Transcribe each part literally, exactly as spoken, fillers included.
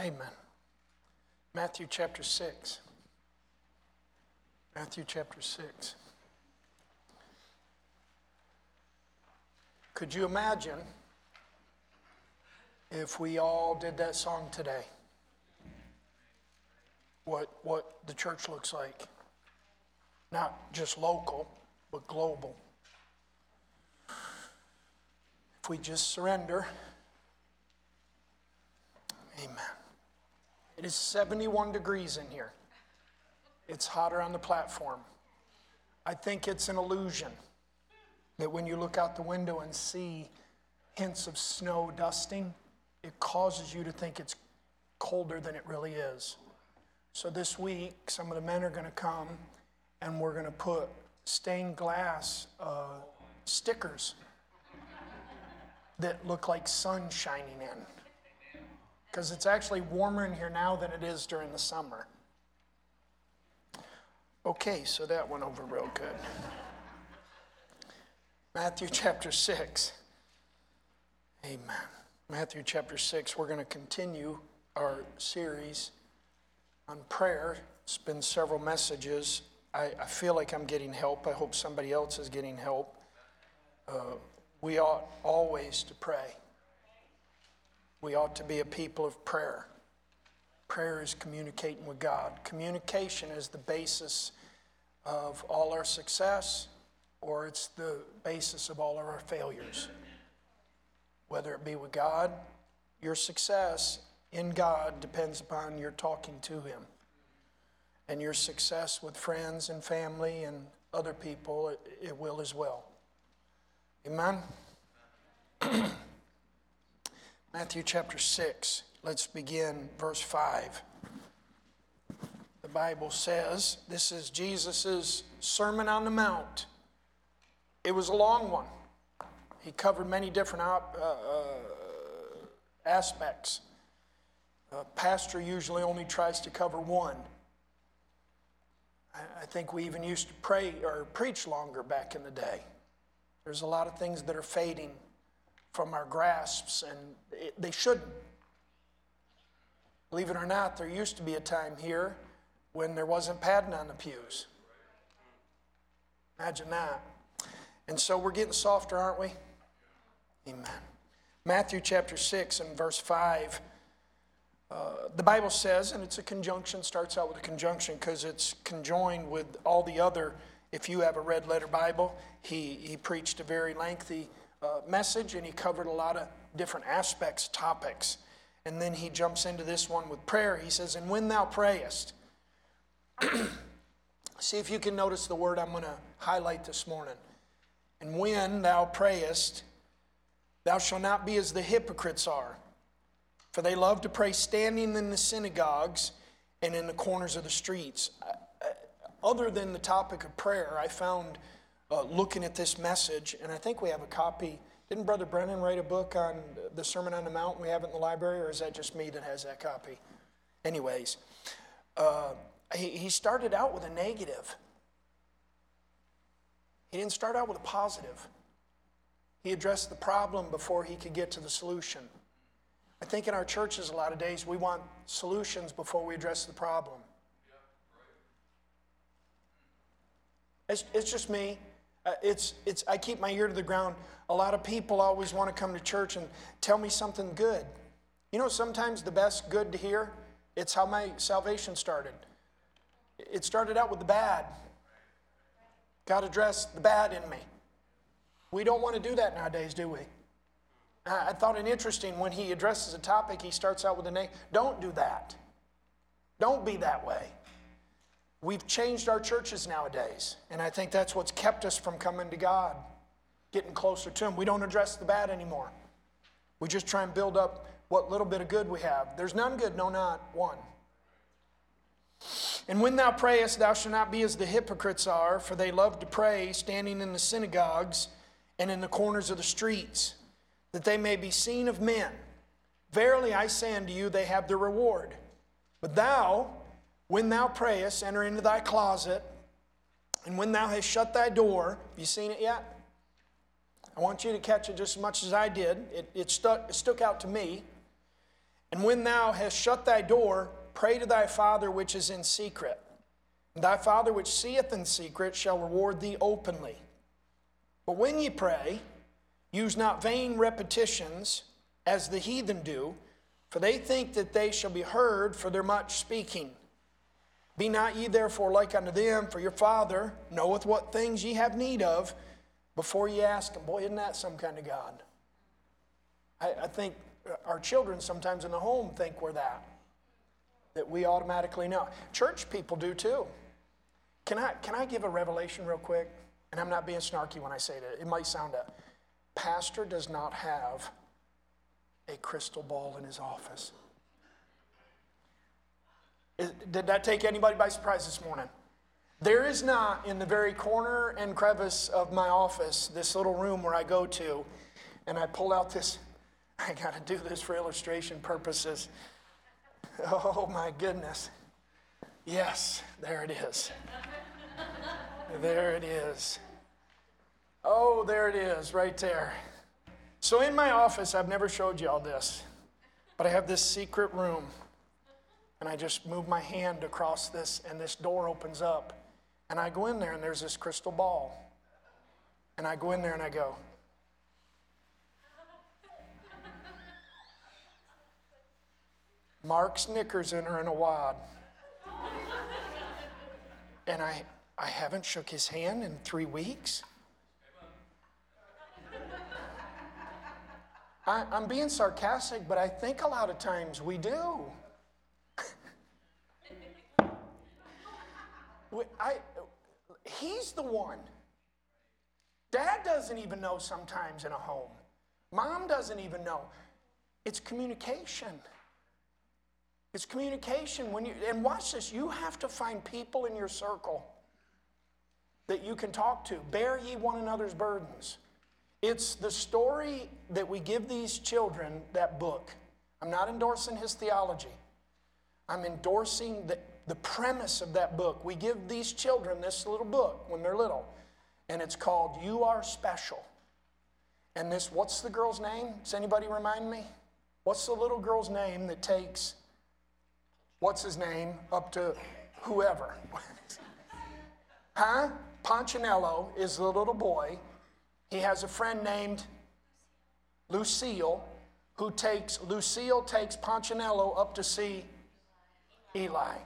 Amen. Matthew chapter six. Matthew chapter six. Could you imagine if we all did that song today? What, what the church looks like. Not just local, but global. If we just surrender. Amen. It is seventy-one degrees in here. It's hotter on the platform. I think it's an illusion that when you look out the window and see hints of snow dusting, it causes you to think it's colder than it really is. So this week, some of the men are going to come and we're going to put stained glass uh, stickers that look like sun shining in. Because it's actually warmer in here now than it is during the summer. Okay, so that went over real good. Matthew chapter six. Amen. Matthew chapter six, we're going to continue our series on prayer. It's been several messages. I, I feel like I'm getting help. I hope somebody else is getting help. Uh, we ought always to pray. We ought to be a people of prayer. Prayer is communicating with God. Communication is the basis of all our success, or it's the basis of all of our failures. Whether it be with God, your success in God depends upon your talking to Him. And your success with friends and family and other people, it, it will as well. Amen? Matthew chapter six, let's begin verse five. The Bible says, this is Jesus' Sermon on the Mount. It was a long one. He covered many different op, uh, uh, aspects. A pastor usually only tries to cover one. I, I think we even used to pray or preach longer back in the day. There's a lot of things that are fading from our grasps, and it, they shouldn't. Believe it or not, there used to be a time here when there wasn't padding on the pews. Imagine that. And so we're getting softer, aren't we? Amen. Matthew chapter six and verse five. Uh, the Bible says, and it's a conjunction, starts out with a conjunction because it's conjoined with all the other. If you have a red letter Bible, he, he preached a very lengthy uh, message, and he covered a lot of different aspects, topics. And then he jumps into this one with prayer. He says, and when thou prayest. See if you can notice the word I'm going to highlight this morning. And when thou prayest, thou shalt not be as the hypocrites are. For they love to pray standing in the synagogues and in the corners of the streets. Other than the topic of prayer, I found uh, looking at this message, and I think we have a copy. Didn't Brother Brennan write a book on the Sermon on the Mount? We have it in the library, or is that just me that has that copy? Anyways, uh, he, he started out with a negative. He didn't start out with a positive. He addressed the problem before he could get to the solution. I think in our churches a lot of days we want solutions before we address the problem. It's, it's just me. Uh, it's, it's, I keep my ear to the ground. A lot of people always want to come to church and tell me something good. You know, sometimes the best good to hear, it's how my salvation started. It started out with the bad. God addressed the bad in me. We don't want to do that nowadays, do we? I thought it interesting when he addresses a topic, he starts out with a name. Don't do that. Don't be that way. We've changed our churches nowadays, and I think that's what's kept us from coming to God, getting closer to Him. We don't address the bad anymore. We just try and build up what little bit of good we have. There's none good, no, not one. And when thou prayest, thou shalt not be as the hypocrites are, for they love to pray, standing in the synagogues and in the corners of the streets, that they may be seen of men. Verily I say unto you, they have their reward. But thou, when thou prayest, enter into thy closet, and when thou hast shut thy door, have you seen it yet? I want you to catch it just as much as I did. It, it, stuck, it stuck out to me. And when thou hast shut thy door, pray to thy Father which is in secret. And thy Father which seeth in secret shall reward thee openly. But when ye pray, use not vain repetitions, as the heathen do, for they think that they shall be heard for their much speaking. Be not ye therefore like unto them, for your Father knoweth what things ye have need of before ye ask him. Boy, isn't that some kind of God? I, I think our children sometimes in the home think we're that, that we automatically know. Church people do too. Can I, can I give a revelation real quick? And I'm not being snarky when I say that. It might sound that. Pastor does not have a crystal ball in his office. Is, did that take anybody by surprise this morning? There is not in the very corner and crevice of my office, this little room where I go to, and I pull out this, I got to do this for illustration purposes. Oh my goodness. Yes, there it is. There it is. Oh, there it is, right there. So in my office, I've never showed you all this, but I have this secret room, and I just move my hand across this, and this door opens up, and I go in there, and there's this crystal ball, and I go in there, and I go, Mark's knickers in are in a wad, and I, I haven't shook his hand in three weeks. I, I'm being sarcastic, but I think a lot of times we do. we, I, he's the one. Dad doesn't even know sometimes in a home. Mom doesn't even know. It's communication. It's communication. When you, and watch this, you have to find people in your circle that you can talk to. Bear ye one another's burdens. It's the story that we give these children, that book. I'm not endorsing his theology. I'm endorsing the, the premise of that book. We give these children this little book when they're little, and it's called You Are Special. And this, what's the girl's name? Does anybody remind me? What's the little girl's name that takes, what's his name, up to whoever? Huh? Punchinello is the little boy. He has a friend named Lucille, who takes, Lucille takes Punchinello up to see Eli.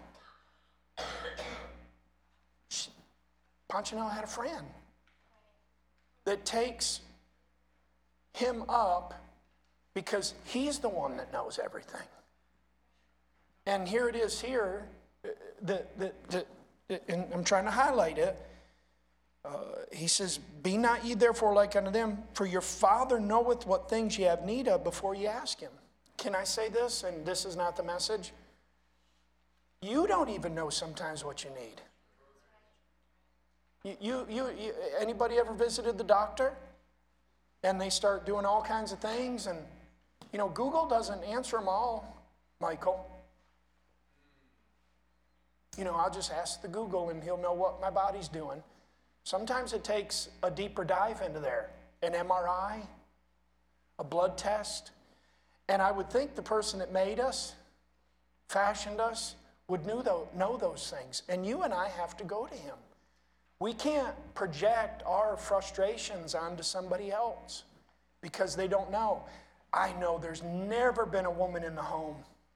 She, Punchinello had a friend that takes him up because he's the one that knows everything. And here it is here, the, the, the, and I'm trying to highlight it. Uh, he says, Be not ye therefore like unto them, for your Father knoweth what things ye have need of before ye ask him. Can I say this? And this is not the message. You don't even know sometimes what you need. You, you, you, you anybody ever visited the doctor? And they start doing all kinds of things, and you know, Google doesn't answer them all, Michael. You know, I'll just ask the Google and he'll know what my body's doing. Sometimes it takes a deeper dive into there, an M R I, a blood test. And I would think the person that made us, fashioned us, would know those things. And you and I have to go to him. We can't project our frustrations onto somebody else because they don't know. I know there's never been a woman in the home,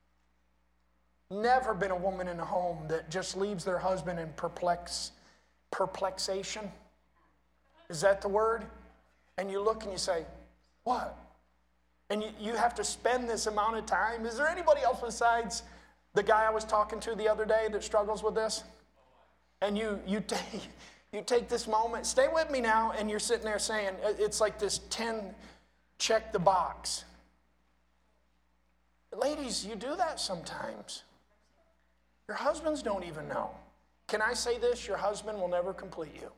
never been a woman in a home that just leaves their husband in perplex, perplexation. Is that the word? And you look and you say, what? And you, you have to spend this amount of time. Is there anybody else besides the guy I was talking to the other day that struggles with this? And you you take you take this moment, stay with me now, and you're sitting there saying, it's like this ten, check the box. Ladies, you do that sometimes. Your husbands don't even know. Can I say this? Your husband will never complete you.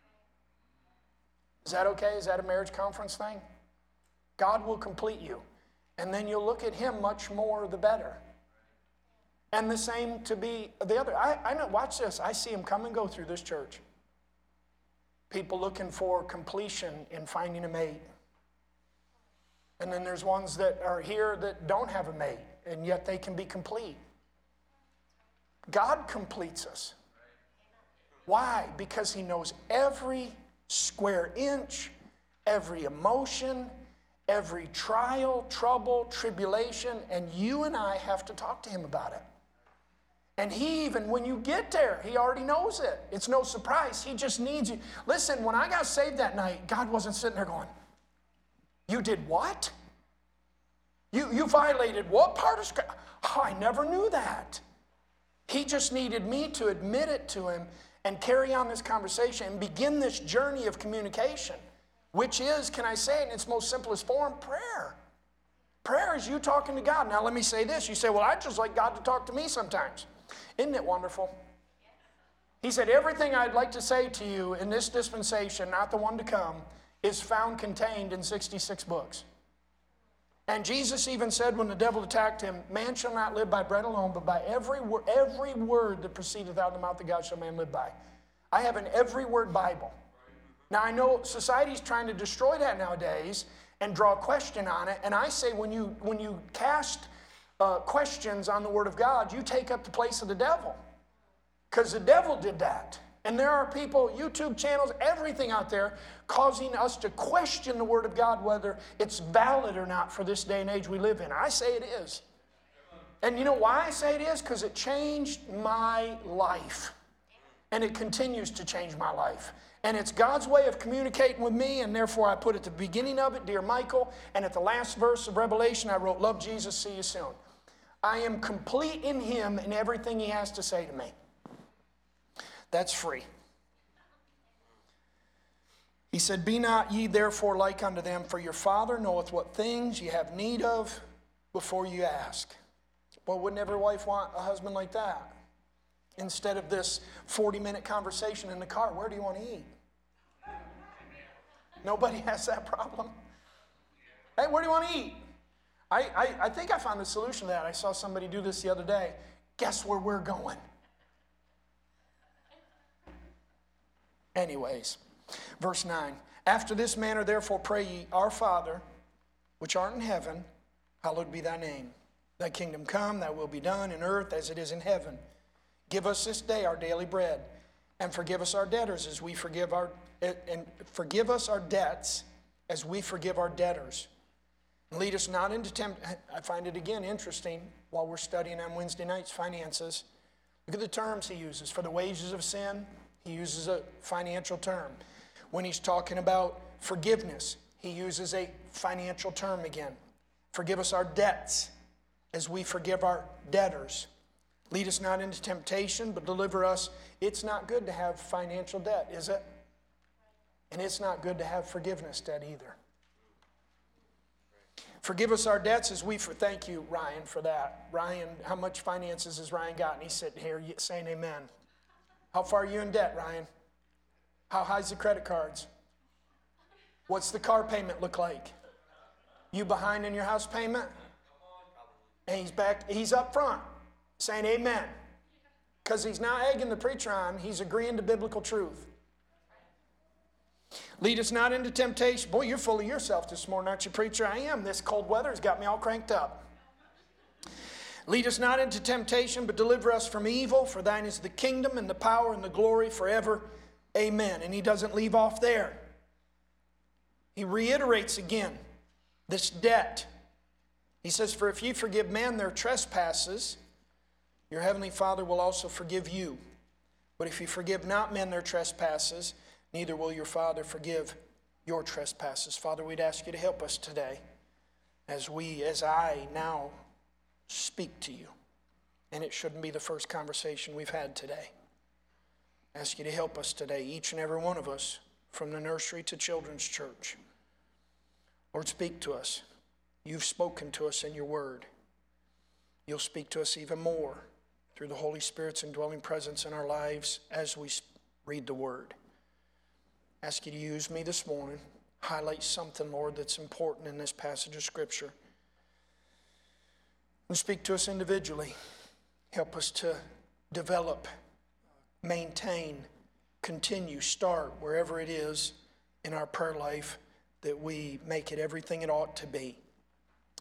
Is that okay? Is that a marriage conference thing? God will complete you. And then you'll look at him much more the better. And the same to be the other. I, I know, watch this. I see him come and go through this church. People looking for completion in finding a mate. And then there's ones that are here that don't have a mate, and yet they can be complete. God completes us. Why? Because he knows every square inch, every emotion, every trial, trouble, tribulation, and you and I have to talk to him about it. And he even, when you get there, he already knows it. It's no surprise. He just needs you. Listen, when I got saved that night, God wasn't sitting there going, you did what? You, you violated what part of Scripture? Oh, I never knew that. He just needed me to admit it to him and carry on this conversation and begin this journey of communication, which is, can I say it in its most simplest form, prayer. Prayer is you talking to God. Now let me say this. You say, well, I'd just like God to talk to me sometimes. Isn't it wonderful? He said, everything I'd like to say to you in this dispensation, not the one to come, is found contained in sixty-six books. And Jesus even said when the devil attacked him, man shall not live by bread alone, but by every, wor- every word that proceedeth out of the mouth of God shall man live by. I have an every word Bible. Now I know society's trying to destroy that nowadays and draw a question on it. And I say when you, when you cast uh, questions on the Word of God, you take up the place of the devil. Because the devil did that. And there are people, YouTube channels, everything out there causing us to question the Word of God, whether it's valid or not for this day and age we live in. I say it is. And you know why I say it is? Because it changed my life. And it continues to change my life. And it's God's way of communicating with me, and therefore I put at the beginning of it, Dear Michael, and at the last verse of Revelation I wrote, Love Jesus, see you soon. I am complete in him in everything he has to say to me. That's free. He said, Be not ye therefore like unto them, for your Father knoweth what things ye have need of before you ask. Well, wouldn't every wife want a husband like that? Instead of this forty-minute conversation in the car, where do you want to eat? Nobody has that problem. Hey, where do you want to eat? I, I, I think I found the solution to that. I saw somebody do this the other day. Guess where we're going? Anyways, verse nine. After this manner, therefore, pray ye, Our Father, which art in heaven, hallowed be thy name. Thy kingdom come, thy will be done in earth as it is in heaven. Give us this day our daily bread, and forgive us our debtors as we forgive our and forgive us our debts as we forgive our debtors. And lead us not into temptation. I find it again interesting while we're studying on Wednesday nights finances. Look at the terms he uses. For the wages of sin, he uses a financial term. When he's talking about forgiveness, he uses a financial term again. Forgive us our debts as we forgive our debtors. Lead us not into temptation, but deliver us. It's not good to have financial debt, is it? And it's not good to have forgiveness debt either. Forgive us our debts as we, for, thank you, Ryan, for that. Ryan, how much finances has Ryan got? And he's sitting here saying amen. How far are you in debt, Ryan? How high's the credit cards? What's the car payment look like? You behind in your house payment? And he's back, he's up front saying amen. Because he's not egging the preacher on, he's agreeing to biblical truth. Lead us not into temptation. Boy, you're full of yourself this morning, aren't you, preacher? I am. This cold weather has got me all cranked up. Lead us not into temptation, but deliver us from evil. For thine is the kingdom and the power and the glory forever. Amen. And he doesn't leave off there. He reiterates again this debt. He says, For if ye forgive men their trespasses, your heavenly Father will also forgive you. But if you forgive not men their trespasses, neither will your Father forgive your trespasses. Father, we'd ask you to help us today as we, as I now speak to you. And it shouldn't be the first conversation we've had today. I ask you to help us today, each and every one of us, from the nursery to children's church. Lord, speak to us. You've spoken to us in your word. You'll speak to us even more through the Holy Spirit's indwelling presence in our lives as we read the word. I ask you to use me this morning. Highlight something, Lord, that's important in this passage of Scripture. And speak to us individually. Help us to develop, maintain, continue, start wherever it is in our prayer life that we make it everything it ought to be.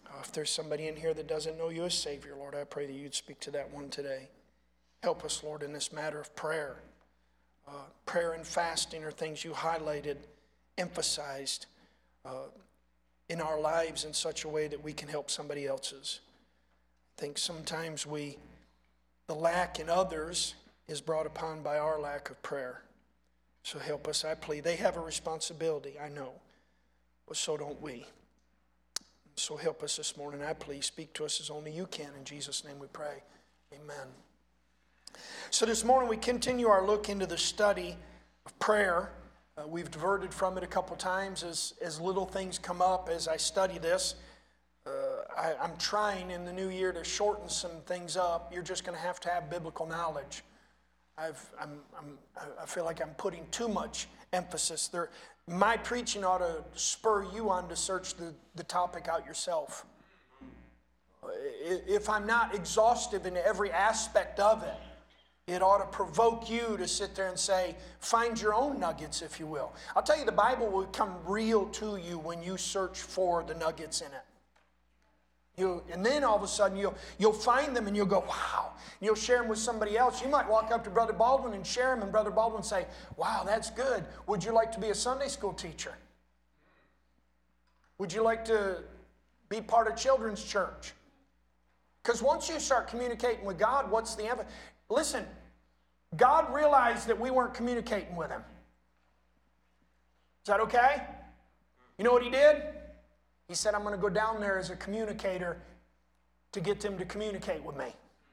Uh, if there's somebody in here that doesn't know you as Savior, Lord, I pray that you'd speak to that one today. Help us, Lord, in this matter of prayer. Uh, prayer and fasting are things you highlighted, emphasized uh, in our lives in such a way that we can help somebody else's. I think sometimes we, the lack in others is brought upon by our lack of prayer. So help us, I plead. They have a responsibility, I know, but so don't we. So help us this morning, I please. Speak to us as only you can. In Jesus' name we pray. Amen. So this morning we continue our look into the study of prayer. Uh, we've diverted from it a couple times as, as little things come up as I study this. Uh, I, I'm trying in the new year to shorten some things up. You're just going to have to have biblical knowledge. I've, I'm, I'm, I feel like I'm putting too much emphasis there. My preaching ought to spur you on to search the, the topic out yourself. If I'm not exhaustive in every aspect of it, it ought to provoke you to sit there and say, find your own nuggets, if you will. I'll tell you, the Bible will come real to you when you search for the nuggets in it. You, and then all of a sudden you'll, you'll find them and you'll go, wow. And you'll share them with somebody else. You might walk up to Brother Baldwin and share them, and Brother Baldwin say, wow, that's good. Would you like to be a Sunday school teacher? Would you like to be part of children's church? Because once you start communicating with God, what's the emphasis? Listen, God realized that we weren't communicating with him. Is that okay? You know what he did? He said, I'm going to go down there as a communicator to get them to communicate with me.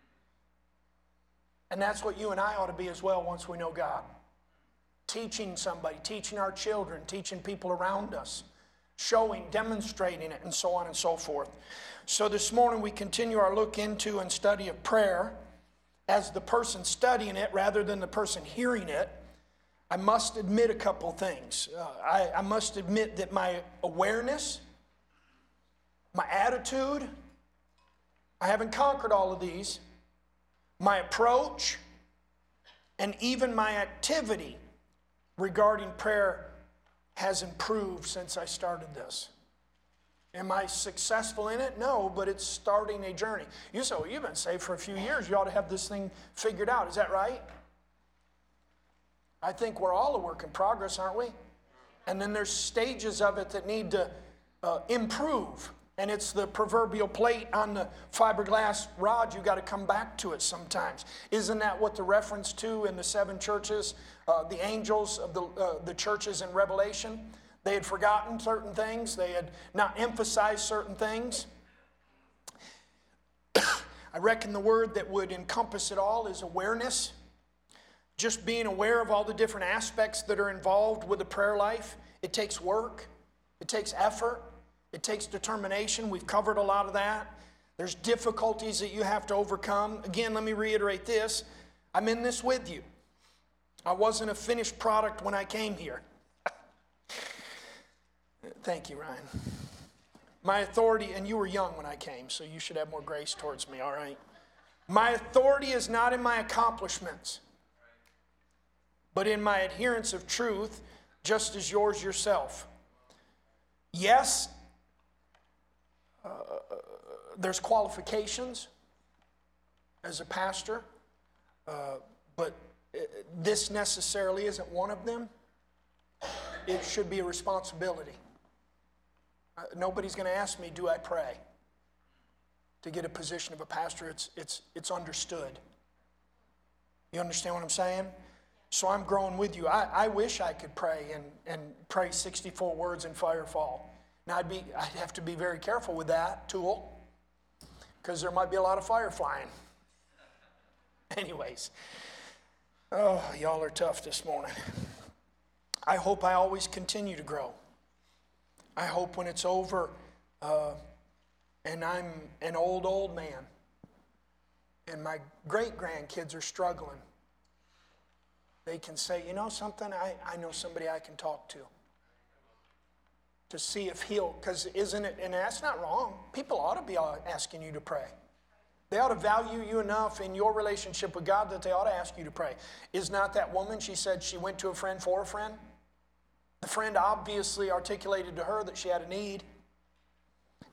And that's what you and I ought to be as well once we know God. Teaching somebody, teaching our children, teaching people around us, showing, demonstrating it, and so on and so forth. So this morning we continue our look into and study of prayer. As the person studying it rather than the person hearing it, I must admit a couple things. Uh, I, I must admit that my awareness, my attitude, I haven't conquered all of these, my approach, and even my activity regarding prayer has improved since I started this. Am I successful in it? No, but it's starting a journey. You say, well, you've been saved for a few years. You ought to have this thing figured out. Is that right? I think we're all a work in progress, aren't we? And then there's stages of it that need to uh, improve. And it's the proverbial plate on the fiberglass rod. You've got to come back to it sometimes. Isn't that what the reference to in the seven churches, uh, the angels of the, uh, the churches in Revelation? They had forgotten certain things. They had not emphasized certain things. I reckon the word that would encompass it all is awareness. Just being aware of all the different aspects that are involved with the prayer life. It takes work. It takes effort. It takes determination. We've covered a lot of that. There's difficulties that you have to overcome. Again, let me reiterate this. I'm in this with you. I wasn't a finished product when I came here. Thank you, Ryan. My authority, and you were young when I came, so you should have more grace towards me, all right? My authority is not in my accomplishments, but in my adherence of truth, just as yours yourself. Yes, uh, there's qualifications as a pastor, uh, but this necessarily isn't one of them. It should be a responsibility. Uh, nobody's going to ask me, do I pray? To get a position of a pastor, it's, it's, it's understood. You understand what I'm saying? So I'm growing with you. I, I wish I could pray and, and pray sixty-four words in fire fall. Now, I'd, be, I'd have to be very careful with that tool because there might be a lot of fire flying. Anyways, oh, y'all are tough this morning. I hope I always continue to grow. I hope when it's over uh, and I'm an old, old man and my great-grandkids are struggling, they can say, you know something, I, I know somebody I can talk to. To see if he'll, because isn't it, and that's not wrong. People ought to be asking you to pray. They ought to value you enough in your relationship with God that they ought to ask you to pray. Is not that woman, she said she went to a friend for a friend? The friend obviously articulated to her that she had a need.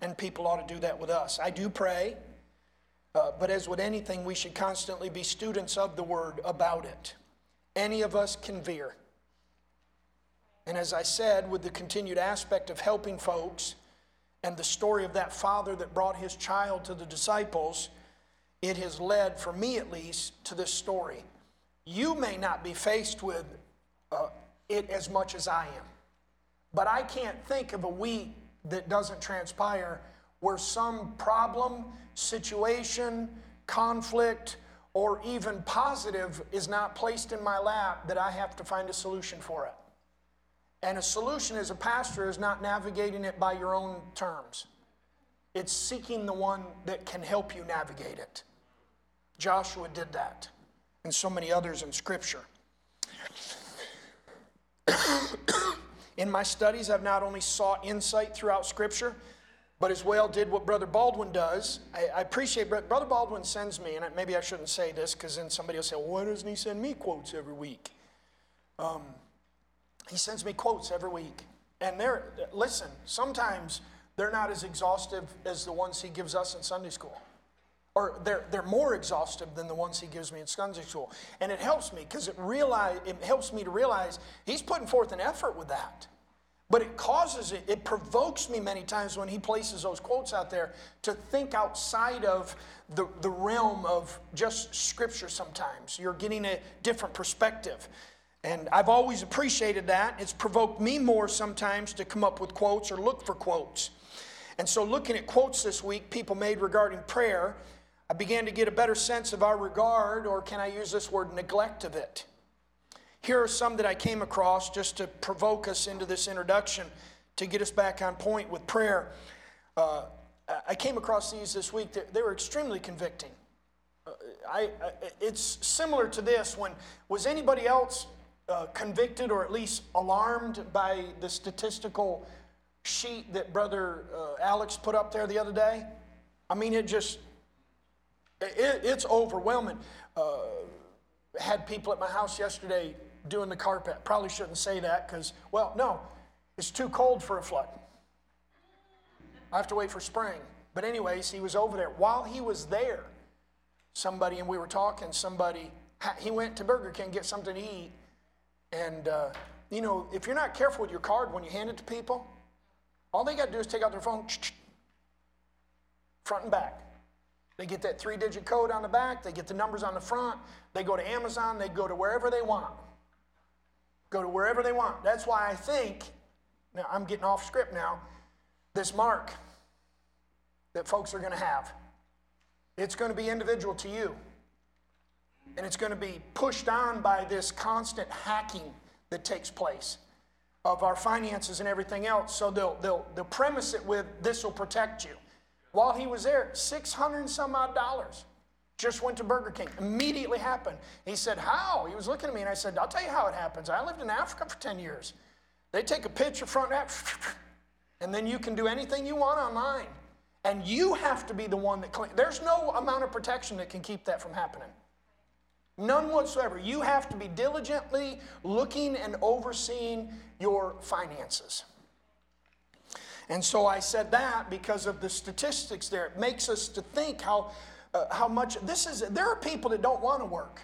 and people ought to do that with us. I do pray, uh, but as with anything, we should constantly be students of the Word about it. Any of us can veer. And as I said, with the continued aspect of helping folks and the story of that father that brought his child to the disciples, it has led, for me at least, to this story. You may not be faced with uh, it as much as I am, but I can't think of a week that doesn't transpire where some problem, situation, conflict, or even positive is not placed in my lap that I have to find a solution for it. And a solution as a pastor is not navigating it by your own terms. It's seeking the one that can help you navigate it. Joshua did that, and so many others in Scripture. In my studies, I've not only sought insight throughout Scripture, but as well did what Brother Baldwin does. I, I appreciate, Brother Baldwin sends me, and maybe I shouldn't say this because then somebody will say, well, why doesn't he send me quotes every week? Um, he sends me quotes every week. And they're, listen, sometimes they're not as exhaustive as the ones he gives us in Sunday school. Or they're, they're more exhaustive than the ones he gives me in Sunday school. And it helps me because it, realize, it helps me to realize he's putting forth an effort with that. But it causes it, it provokes me many times when he places those quotes out there to think outside of the, the realm of just Scripture sometimes. You're getting a different perspective. And I've always appreciated that. It's provoked me more sometimes to come up with quotes or look for quotes. And so looking at quotes this week, people made regarding prayer, I began to get a better sense of our regard, or can I use this word, neglect of it. Here are some that I came across just to provoke us into this introduction to get us back on point with prayer. Uh, I came across these this week. They, they were extremely convicting. Uh, I, I, it's similar to this. When was anybody else uh, convicted or at least alarmed by the statistical sheet that Brother uh, Alex put up there the other day? I mean, it just, it, it's overwhelming. Uh, had people at my house yesterday doing the carpet. Probably shouldn't say that because, well, no, it's too cold for a flood. I have to wait for spring. But anyways, he was over there. While he was there, somebody, and we were talking, somebody, he went to Burger King, get something to eat. And, uh, you know, if you're not careful with your card when you hand it to people, all they got to do is take out their phone, front and back. They get that three-digit code on the back. They get the numbers on the front. They go to Amazon. They go to wherever they want. Go to wherever they want. That's why I think, now I'm getting off script now, this mark that folks are going to have, it's going to be individual to you. And it's going to be pushed on by this constant hacking that takes place of our finances and everything else. So they'll, they'll, they'll premise it with, this will protect you. While he was there, six hundred and some odd dollars just went to Burger King. Immediately happened. He said, how? He was looking at me and I said, I'll tell you how it happens. I lived in Africa for ten years. They take a picture front and back, and then you can do anything you want online. And you have to be the one that clean. There's no amount of protection that can keep that from happening. None whatsoever. You have to be diligently looking and overseeing your finances. And so I said that because of the statistics there. It makes us to think how, uh, how much, this is, there are people that don't want to work.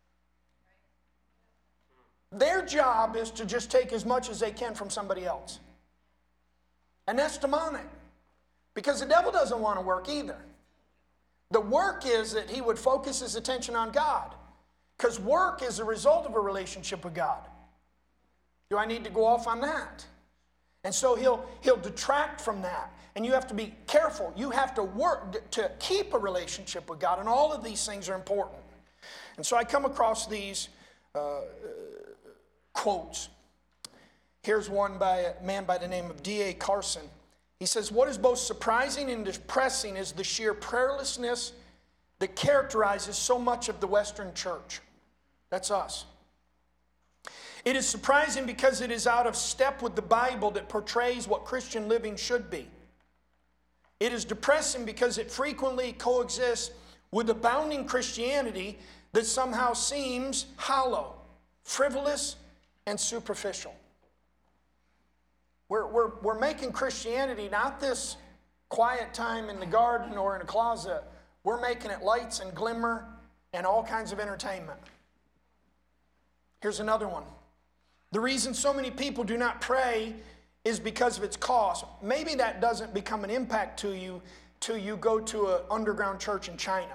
Their job is to just take as much as they can from somebody else. And that's demonic. Because the devil doesn't want to work either. The work is that he would focus his attention on God. Because work is a result of a relationship with God. Do I need to go off on that? And so he'll, he'll detract from that. And you have to be careful. You have to work to keep a relationship with God. And all of these things are important. And so I come across these uh, quotes. Here's one by a man by the name of D A Carson. He says, what is both surprising and depressing is the sheer prayerlessness that characterizes so much of the Western church. That's us. It is surprising because it is out of step with the Bible that portrays what Christian living should be. It is depressing because it frequently coexists with abounding Christianity that somehow seems hollow, frivolous, and superficial. We're, we're, we're making Christianity not this quiet time in the garden or in a closet, we're making it lights and glimmer and all kinds of entertainment. Here's another one. The reason so many people do not pray is because of its cost. Maybe that doesn't become an impact to you till you go to an underground church in China.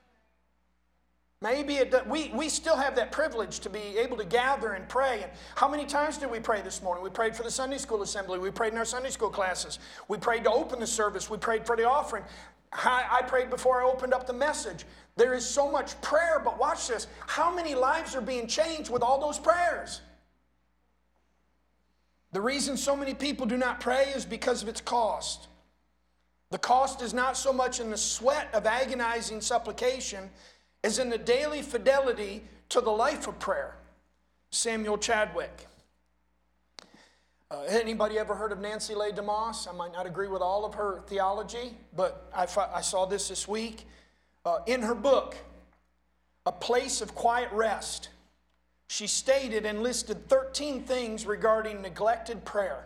Maybe it does. We, we still have that privilege to be able to gather and pray. And how many times did we pray this morning? We prayed for the Sunday school assembly. We prayed in our Sunday school classes. We prayed to open the service. We prayed for the offering. I, I prayed before I opened up the message. There is so much prayer, but watch this. How many lives are being changed with all those prayers? The reason so many people do not pray is because of its cost. The cost is not so much in the sweat of agonizing supplication as in the daily fidelity to the life of prayer. Samuel Chadwick. Uh, anybody ever heard of Nancy Leigh DeMoss? I might not agree with all of her theology, but I, I saw this this week. Uh, in her book, A Place of Quiet Rest, she stated and listed thirteen things regarding neglected prayer.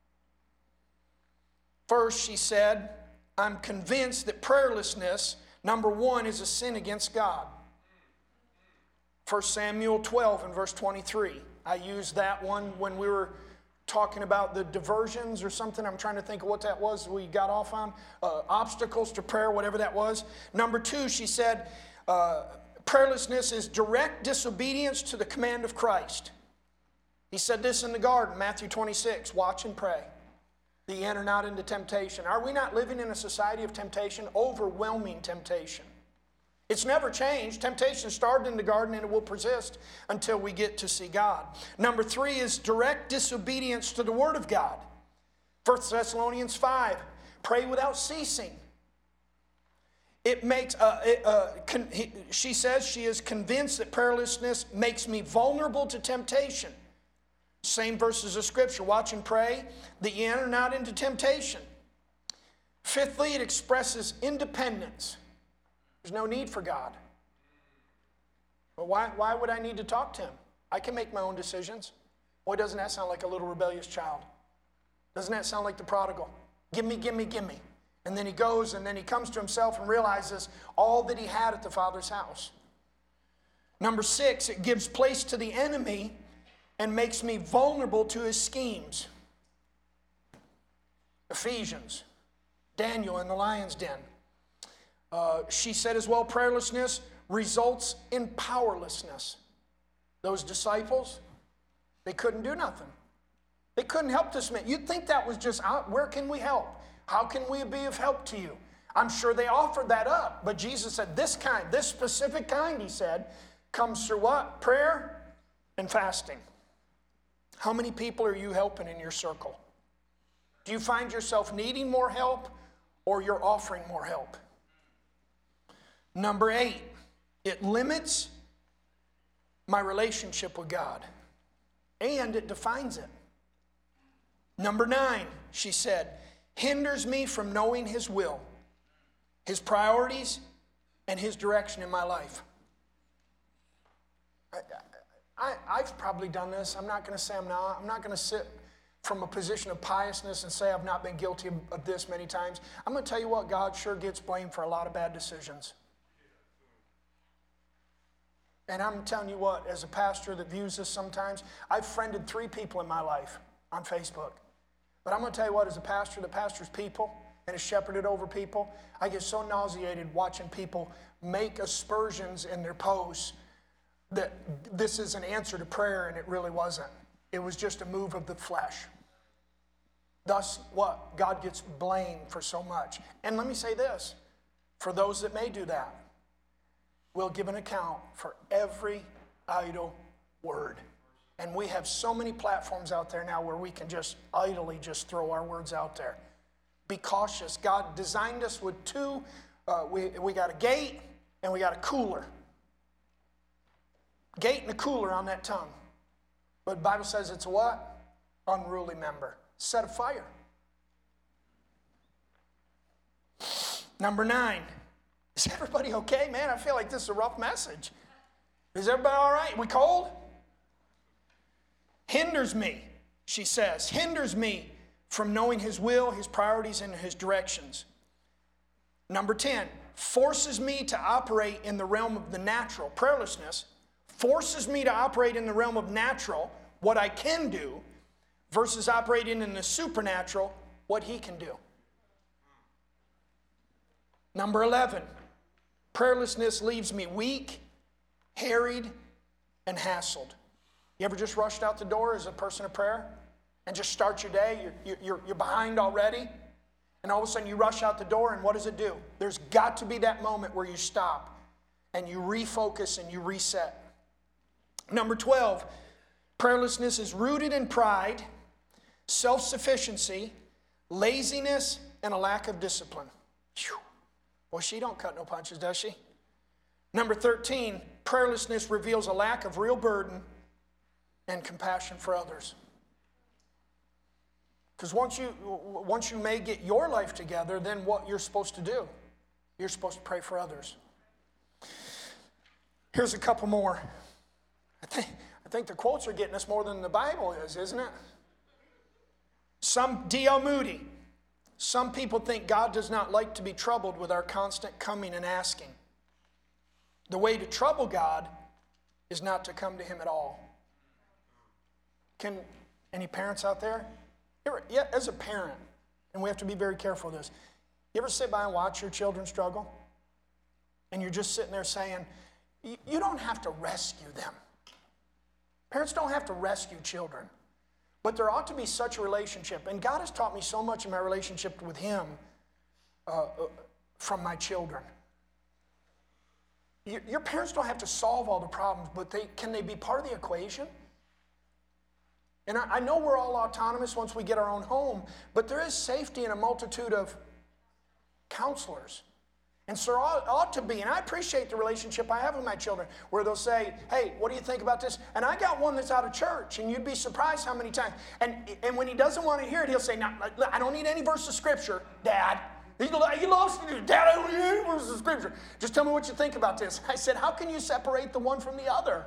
First, she said, I'm convinced that prayerlessness, number one, is a sin against God. First Samuel twelve and verse twenty-three. I used that one when we were talking about the diversions or something. I'm trying to think of what that was we got off on. Uh, obstacles to prayer, whatever that was. Number two, she said, uh, prayerlessness is direct disobedience to the command of Christ. He said this in the garden, Matthew twenty-six, watch and pray, that ye enter not into temptation. Are we not living in a society of temptation? Overwhelming temptation. It's never changed. Temptation started in the garden and it will persist until we get to see God. Number three is direct disobedience to the Word of God. First Thessalonians five, pray without ceasing. It makes, uh, it, uh, con- he, she says she is convinced that prayerlessness makes me vulnerable to temptation. Same verses of Scripture, watch and pray that ye enter not into temptation. Fifthly, it expresses independence. There's no need for God. But why, why would I need to talk to Him? I can make my own decisions. Boy, doesn't that sound like a little rebellious child? Doesn't that sound like the prodigal? Give me, give me, give me. And then he goes and then he comes to himself and realizes all that he had at the Father's house. Number six, it gives place to the enemy and makes me vulnerable to his schemes. Ephesians, Daniel in the lion's den. Uh, she said as well, prayerlessness results in powerlessness. Those disciples, they couldn't do nothing. They couldn't help this man. You'd think that was just, out, where can we help? How can we be of help to you? I'm sure they offered that up. But Jesus said, this kind, this specific kind, he said, comes through what? Prayer and fasting. How many people are you helping in your circle? Do you find yourself needing more help or you're offering more help? Number eight, it limits my relationship with God, and it defines it. Number nine, she said, hinders me from knowing His will, His priorities, and His direction in my life. I, I, I've probably done this. I'm not going to say I'm not. I'm not going to sit from a position of piousness and say I've not been guilty of, of this many times. I'm going to tell you what, God sure gets blamed for a lot of bad decisions. And I'm telling you what, as a pastor that views this sometimes, I've friended three people in my life on Facebook. But I'm going to tell you what, as a pastor that pastors people and has shepherded over people, I get so nauseated watching people make aspersions in their posts that this is an answer to prayer, and it really wasn't. It was just a move of the flesh. Thus, what? God gets blamed for so much. And let me say this, for those that may do that, we'll give an account for every idle word. And we have so many platforms out there now where we can just idly just throw our words out there. Be cautious. God designed us with two, uh, we, we got a gate and we got a cooler. Gate and a cooler on that tongue. But the Bible says it's a what? Unruly member. Set afire. Number nine. Is everybody okay, man? I feel like this is a rough message. Is everybody all right? We cold? Hinders me, she says. Hinders me from knowing His will, His priorities, and His directions. Number ten, forces me to operate in the realm of the natural. Prayerlessness forces me to operate in the realm of natural, what I can do, versus operating in the supernatural, what he can do. Number eleven, prayerlessness leaves me weak, harried, and hassled. You ever just rushed out the door as a person of prayer and just start your day? You're, you're, you're behind already, and all of a sudden you rush out the door, and what does it do? There's got to be that moment where you stop and you refocus and you reset. Number twelve, prayerlessness is rooted in pride, self-sufficiency, laziness, and a lack of discipline. Whew. Well, she don't cut no punches, does she? Number thirteen, prayerlessness reveals a lack of real burden and compassion for others. Because once you, once you may get your life together, then what you're supposed to do? You're supposed to pray for others. Here's a couple more. I think, I think the quotes are getting us more than the Bible is, isn't it? Some, D L Moody, some people think God does not like to be troubled with our constant coming and asking. The way to trouble God is not to come to him at all. Can any parents out there? You ever, yeah, as a parent, and we have to be very careful of this, you ever sit by and watch your children struggle? And you're just sitting there saying, you don't have to rescue them. Parents don't have to rescue children. But there ought to be such a relationship. And God has taught me so much in my relationship with him uh, from my children. Your, your parents don't have to solve all the problems, but they, can they be part of the equation? And I, I know we're all autonomous once we get our own home, but there is safety in a multitude of counselors. And so there ought, ought to be, and I appreciate the relationship I have with my children, where they'll say, hey, what do you think about this? And I got one that's out of church, and you'd be surprised how many times. And, and when he doesn't want to hear it, he'll say, no, I don't need any verse of Scripture, Dad. He, he loves it. Dad, I don't need any verse of Scripture. Just tell me what you think about this. I said, how can you separate the one from the other?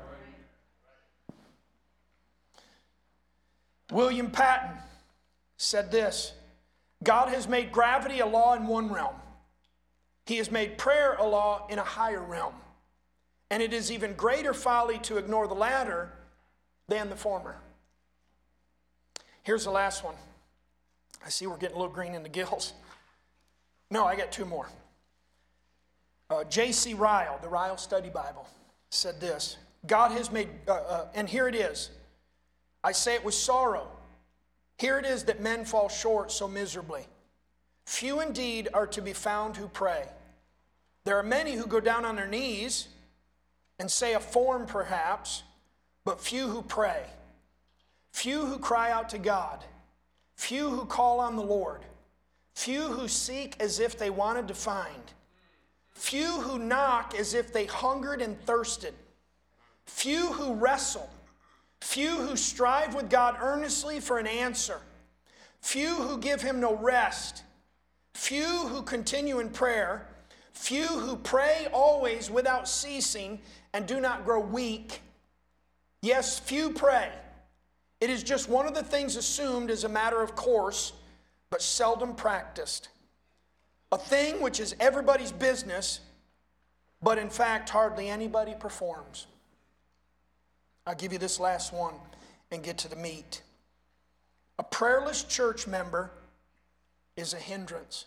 William Patton said this, God has made gravity a law in one realm. He has made prayer a law in a higher realm. And it is even greater folly to ignore the latter than the former. Here's the last one. I see we're getting a little green in the gills. No, I got two more. Uh, J C Ryle, the Ryle Study Bible, said this. God has made, uh, uh, and here it is. I say it with sorrow. Here it is that men fall short so miserably. Few indeed are to be found who pray. There are many who go down on their knees and say a form perhaps, but few who pray. Few who cry out to God. Few who call on the Lord. Few who seek as if they wanted to find. Few who knock as if they hungered and thirsted. Few who wrestle. Few who strive with God earnestly for an answer. Few who give him no rest. Few who continue in prayer. Few who pray always without ceasing and do not grow weak. Yes, few pray. It is just one of the things assumed as a matter of course, but seldom practiced. A thing which is everybody's business, but in fact hardly anybody performs. I'll give you this last one and get to the meat. A prayerless church member is a hindrance.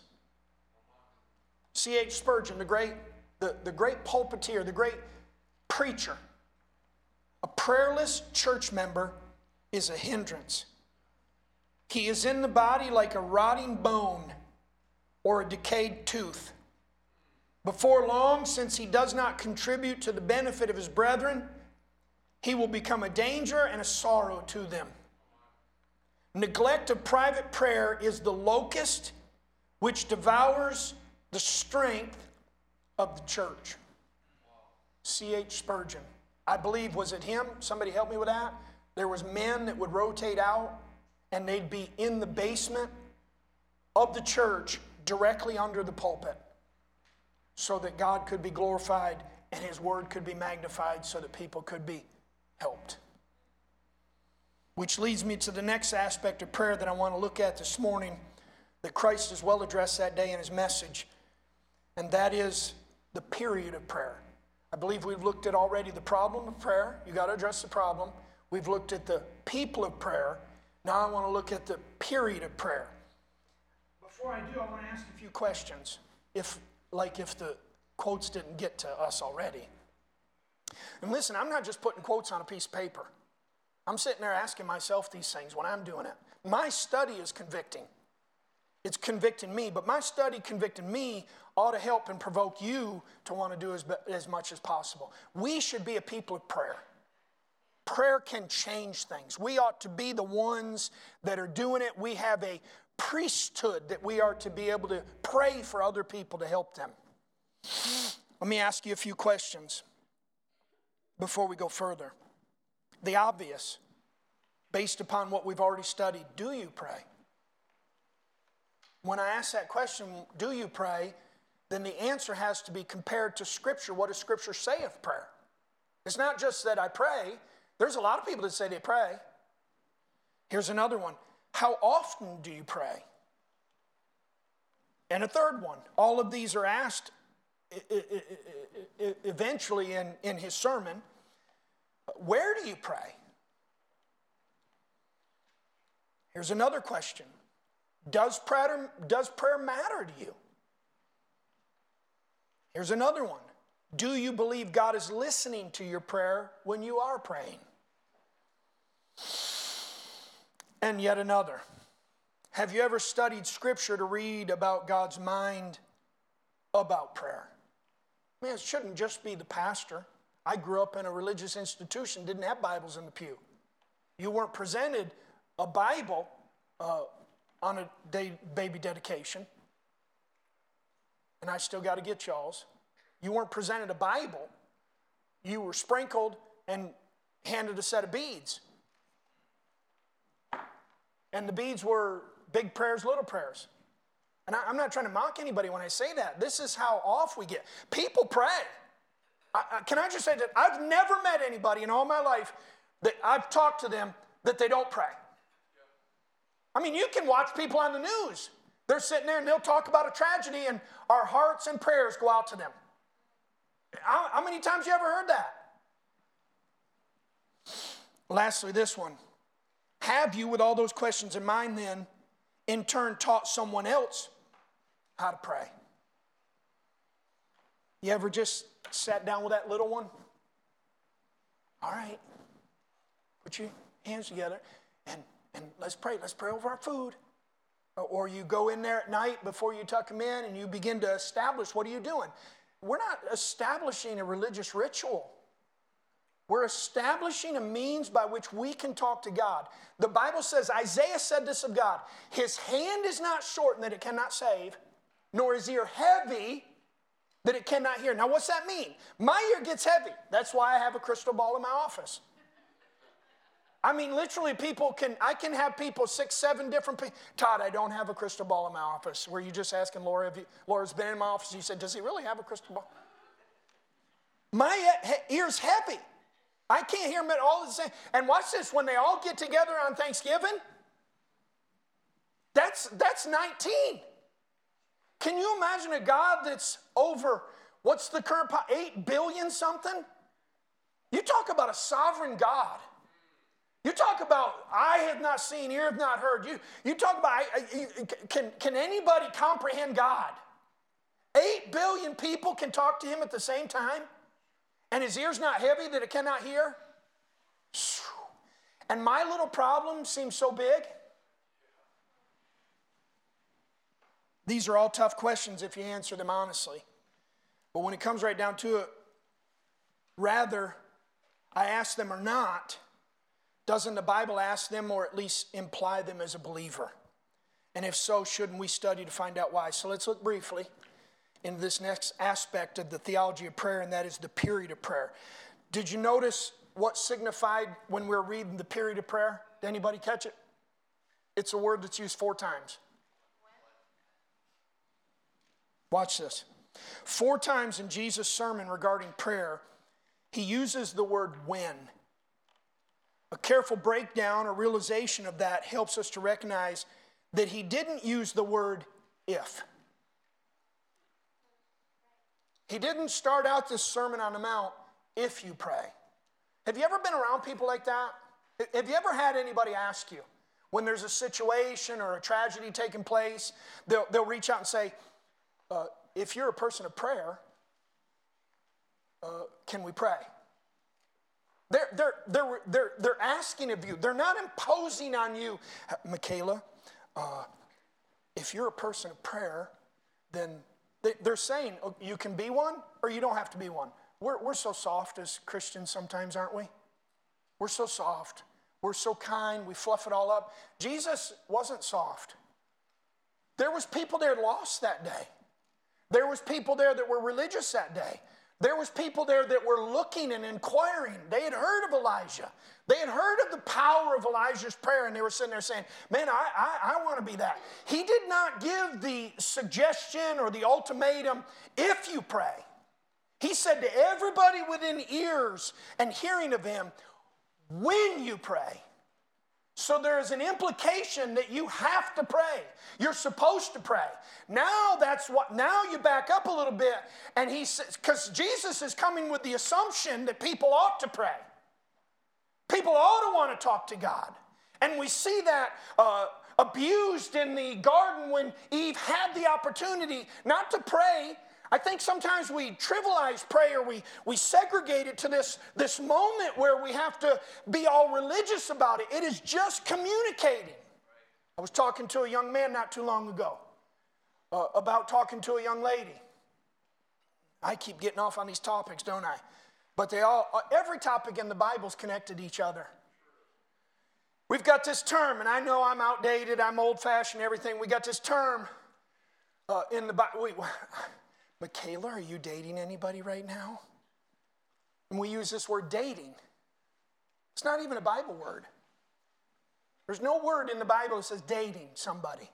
C H Spurgeon, the great, the, the great pulpiteer, the great preacher, a prayerless church member is a hindrance. He is in the body like a rotting bone or a decayed tooth. Before long, since he does not contribute to the benefit of his brethren, he will become a danger and a sorrow to them. Neglect of private prayer is the locust which devours the strength of the church. C H Spurgeon. I believe, was it him? Somebody help me with that. There was men that would rotate out and they'd be in the basement of the church directly under the pulpit so that God could be glorified and his word could be magnified so that people could be helped. Which leads me to the next aspect of prayer that I want to look at this morning that Christ as well addressed that day in his message. and that is the period of prayer. I believe we've looked at already the problem of prayer. You got to address the problem. We've looked at the people of prayer. Now I want to look at the period of prayer. Before I do, I want to ask a few questions. If, like if the quotes didn't get to us already. And listen, I'm not just putting quotes on a piece of paper. I'm sitting there asking myself these things when I'm doing it. My study is convicting. It's convicting me, but my study convicting me ought to help and provoke you to want to do as, as much as possible. We should be a people of prayer. Prayer can change things. We ought to be the ones that are doing it. We have a priesthood that we are to be able to pray for other people to help them. Let me ask you a few questions before we go further. The obvious, based upon what we've already studied, do you pray? When I ask that question, do you pray, then the answer has to be compared to Scripture. What does Scripture say of prayer? It's not just that I pray. There's a lot of people that say they pray. Here's another one. How often do you pray? And a third one. All of these are asked eventually in, in his sermon. Where do you pray? Here's another question. Does prayer, does prayer matter to you? Here's another one. Do you believe God is listening to your prayer when you are praying? And yet another. Have you ever studied Scripture to read about God's mind about prayer? I mean, it shouldn't just be the pastor. I grew up in a religious institution, didn't have Bibles in the pew. You weren't presented a Bible uh, on a day, baby dedication. And I still got to get y'all's. You weren't presented a Bible. You were sprinkled and handed a set of beads. And the beads were big prayers, little prayers. And I, I'm not trying to mock anybody when I say that. This is how off we get. People pray. I, I, can I just say that I've never met anybody in all my life that I've talked to them that they don't pray. I mean, you can watch people on the news. They're sitting there and they'll talk about a tragedy and our hearts and prayers go out to them. How, how many times you ever heard that? Lastly, this one. Have you, with all those questions in mind then, in turn taught someone else how to pray? You ever just sat down with that little one? All right. Put your hands together and, and let's pray. Let's pray over our food. Or you go in there at night before you tuck them in and you begin to establish, what are you doing? We're not establishing a religious ritual. We're establishing a means by which we can talk to God. The Bible says, Isaiah said this of God, His hand is not shortened that it cannot save, nor His ear heavy that it cannot hear. Now what's that mean? My ear gets heavy. That's why I have a crystal ball in my office. I mean, literally people can, I can have people, six, seven different people. Todd, I don't have a crystal ball in my office. Were you just asking Laura, if you, Laura's been in my office, you said, does he really have a crystal ball? My ear's heavy. I can't hear them at all the same. And watch this, when they all get together on Thanksgiving, that's, that's nineteen. Can you imagine a God that's over, what's the current, eight billion something? You talk about a sovereign God. You talk about, eye have not seen, ear have not heard. You, you talk about, can, can anybody comprehend God? Eight billion people can talk to Him at the same time? And His ear's not heavy that it cannot hear? And my little problem seems so big? These are all tough questions if you answer them honestly. But when it comes right down to it, rather I ask them or not, doesn't the Bible ask them or at least imply them as a believer? And if so, shouldn't we study to find out why? So let's look briefly in this next aspect of the theology of prayer, and that is the period of prayer. Did you notice what signified when we were reading the period of prayer? Did anybody catch it? It's a word that's used four times. Watch this. Four times in Jesus' sermon regarding prayer, He uses the word when. A careful breakdown or realization of that helps us to recognize that He didn't use the word if. He didn't start out this Sermon on the Mount, if you pray. Have you ever been around people like that? Have you ever had anybody ask you, when there's a situation or a tragedy taking place, they'll, they'll reach out and say, uh, if you're a person of prayer, uh, can we pray? They're, they're, they're, they're, they're asking of you. They're not imposing on you. Michaela, uh, if you're a person of prayer, then they, they're saying oh, you can be one or you don't have to be one. We're, we're so soft as Christians sometimes, aren't we? We're so soft. We're so kind. We fluff it all up. Jesus wasn't soft. There was people there lost that day. There was people there that were religious that day. There was people there that were looking and inquiring. They had heard of Elijah. They had heard of the power of Elijah's prayer, and they were sitting there saying, man, I, I, I want to be that. He did not give the suggestion or the ultimatum, if you pray. He said to everybody within ears and hearing of him, when you pray. So there is an implication that you have to pray. You're supposed to pray. Now that's what, now you back up a little bit, and he says, because Jesus is coming with the assumption that people ought to pray. People ought to want to talk to God. And we see that uh, abused in the garden when Eve had the opportunity not to pray. I think sometimes we trivialize prayer, we, we segregate it to this, this moment where we have to be all religious about it. It is just communicating. I was talking to a young man not too long ago uh, about talking to a young lady. I keep getting off on these topics, don't I? But they all, every topic in the Bible is connected to each other. We've got this term, and I know I'm outdated, I'm old-fashioned, everything. We got this term uh, in the Bible. Michaela, are you dating anybody right now? And we use this word dating. It's not even a Bible word. There's no word in the Bible that says dating somebody.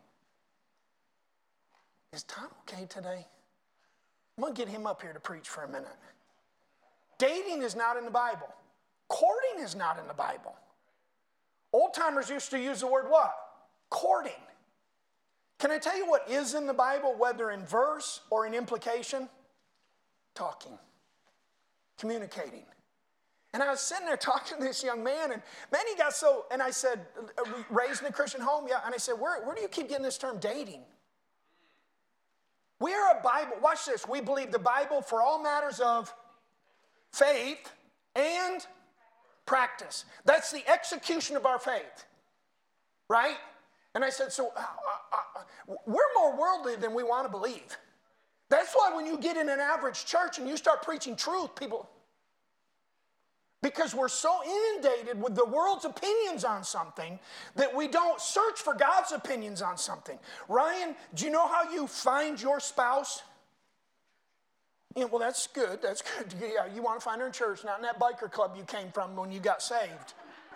Is Tom okay today? I'm going to get him up here to preach for a minute. Dating is not in the Bible. Courting is not in the Bible. Old timers used to use the word what? Courting. Can I tell you what is in the Bible, whether in verse or in implication? Talking, communicating. And I was sitting there talking to this young man, and man, he got so, and I said, raised in a Christian home? Yeah. And I said, where, where do you keep getting this term dating? We are a Bible, watch this, we believe the Bible for all matters of faith and practice. That's the execution of our faith, right? And I said, so uh, uh, we're more worldly than we want to believe. That's why when you get in an average church and you start preaching truth, people, because we're so inundated with the world's opinions on something that we don't search for God's opinions on something. Ryan, do you know how you find your spouse? Yeah, well, that's good. That's good. Yeah, you want to find her in church, not in that biker club you came from when you got saved.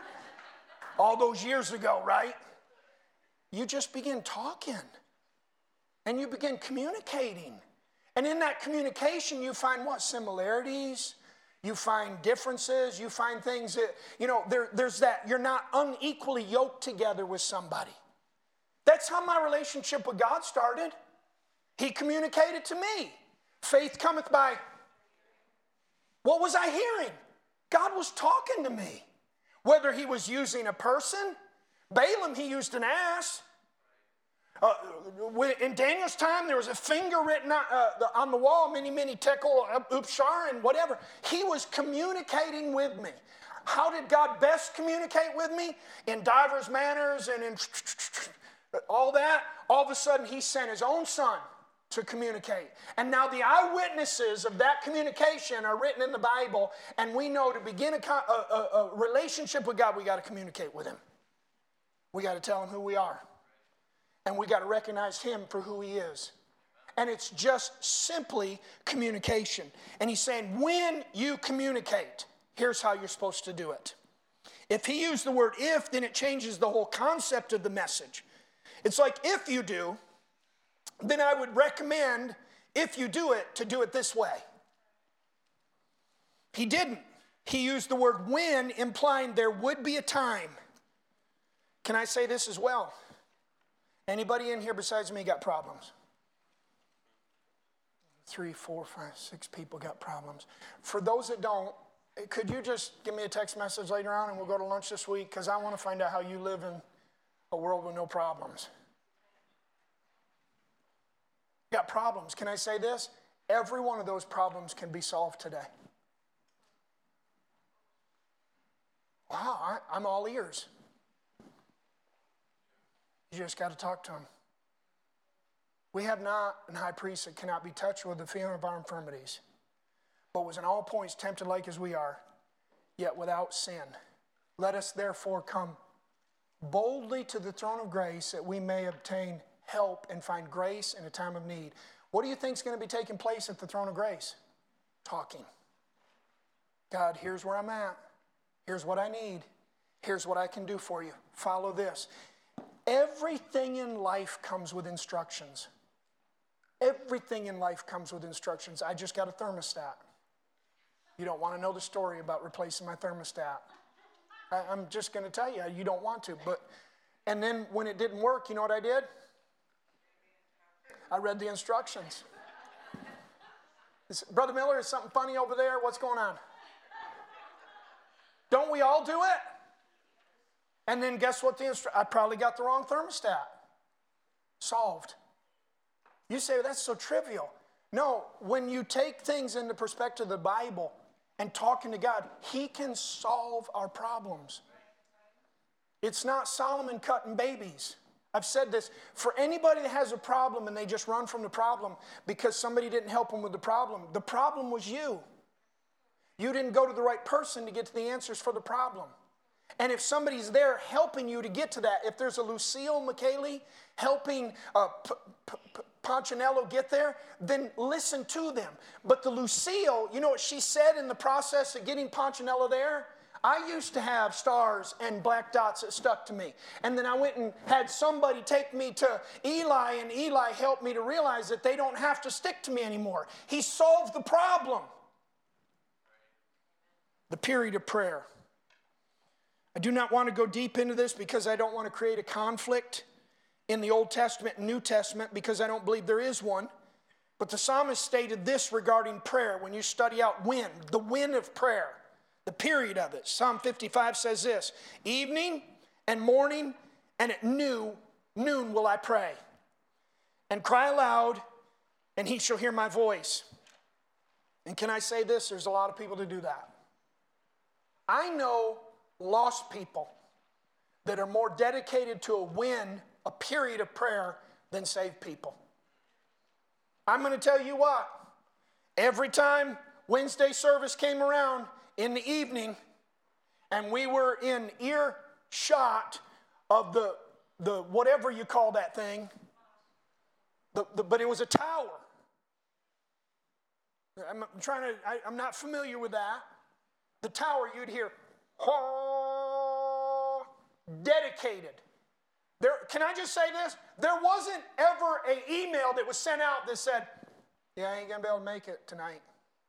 All those years ago, right? You just begin talking. And you begin communicating. And in that communication, you find what? Similarities. You find differences. You find things that, you know, there, there's that. You're not unequally yoked together with somebody. That's how my relationship with God started. He communicated to me. Faith cometh by. What was I hearing? God was talking to me. Whether he was using a person, Balaam, he used an ass. Uh, in Daniel's time, there was a finger written on, uh, the, on the wall, many, many tekel, upshar, and whatever. He was communicating with me. How did God best communicate with me? In divers manners and in all that. All of a sudden, he sent his own son to communicate. And now the eyewitnesses of that communication are written in the Bible, and we know to begin a, a, a relationship with God, we got to communicate with him. We got to tell him who we are. And we got to recognize him for who he is. And it's just simply communication. And he's saying, when you communicate, here's how you're supposed to do it. If he used the word if, then it changes the whole concept of the message. It's like, if you do, then I would recommend, if you do it, to do it this way. He didn't. He used the word when, implying there would be a time. Can I say this as well? Anybody in here besides me got problems? three, four, five, six people got problems. For those that don't, could you just give me a text message later on and we'll go to lunch this week? Because I want to find out how you live in a world with no problems. You got problems. Can I say this? Every one of those problems can be solved today. Wow, I, I'm all ears. You just got to talk to him. We have not an high priest that cannot be touched with the feeling of our infirmities, but was in all points tempted like as we are, yet without sin. Let us therefore come boldly to the throne of grace that we may obtain help and find grace in a time of need. What do you think is going to be taking place at the throne of grace? Talking. God, here's where I'm at. Here's what I need. Here's what I can do for you. Follow this. Everything in life comes with instructions. Everything in life comes with instructions. I just got a thermostat. You don't want to know the story about replacing my thermostat. I, I'm just going to tell you, you don't want to. But, and then when it didn't work, you know what I did? I read the instructions. Is, Brother Miller, is something funny over there? What's going on? Don't we all do it? And then guess what? The instru- I probably got the wrong thermostat. Solved. You say, well, that's so trivial. No, when you take things in the perspective of the Bible and talking to God, He can solve our problems. It's not Solomon cutting babies. I've said this. For anybody that has a problem and they just run from the problem because somebody didn't help them with the problem, the problem was you. You didn't go to the right person to get to the answers for the problem. And if somebody's there helping you to get to that, if there's a Lucille McKaylee helping uh, P- P- P- Poncinello get there, then listen to them. But the Lucille, you know what she said in the process of getting Poncinello there? I used to have stars and black dots that stuck to me. And then I went and had somebody take me to Eli, and Eli helped me to realize that they don't have to stick to me anymore. He solved the problem. The period of prayer. I do not want to go deep into this because I don't want to create a conflict in the Old Testament and New Testament because I don't believe there is one. But the psalmist stated this regarding prayer when you study out when, the when of prayer, the period of it. Psalm fifty-five says this, evening and morning and at noon, noon will I pray and cry aloud and He shall hear my voice. And can I say this? There's a lot of people to do that. I know lost people that are more dedicated to a win, a period of prayer, than saved people. I'm going to tell you what, every time Wednesday service came around in the evening and we were in earshot of the, the whatever you call that thing, the, the, but it was a tower. I'm trying to, I, I'm not familiar with that. The tower, you'd hear, oh, dedicated. There, can I just say this? There wasn't ever an email that was sent out that said, yeah, I ain't going to be able to make it tonight.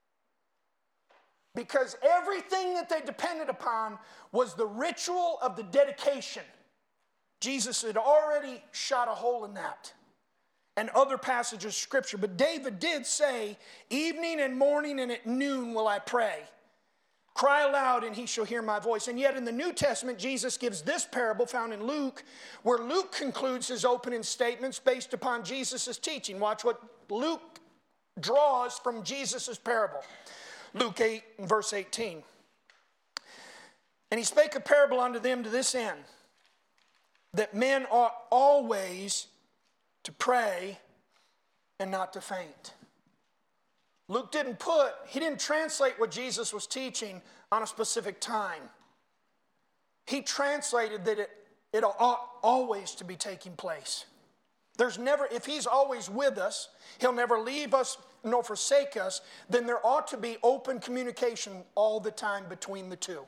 Because everything that they depended upon was the ritual of the dedication. Jesus had already shot a hole in that. And other passages of Scripture. But David did say, evening and morning and at noon will I pray. Cry aloud and He shall hear my voice. And yet in the New Testament, Jesus gives this parable found in Luke, where Luke concludes his opening statements based upon Jesus' teaching. Watch what Luke draws from Jesus' parable. Luke eight and verse eighteen. And He spake a parable unto them to this end, that men ought always to pray and not to faint. Luke didn't put, he didn't translate what Jesus was teaching on a specific time. He translated that it, it ought always to be taking place. There's never, if He's always with us, He'll never leave us nor forsake us, then there ought to be open communication all the time between the two.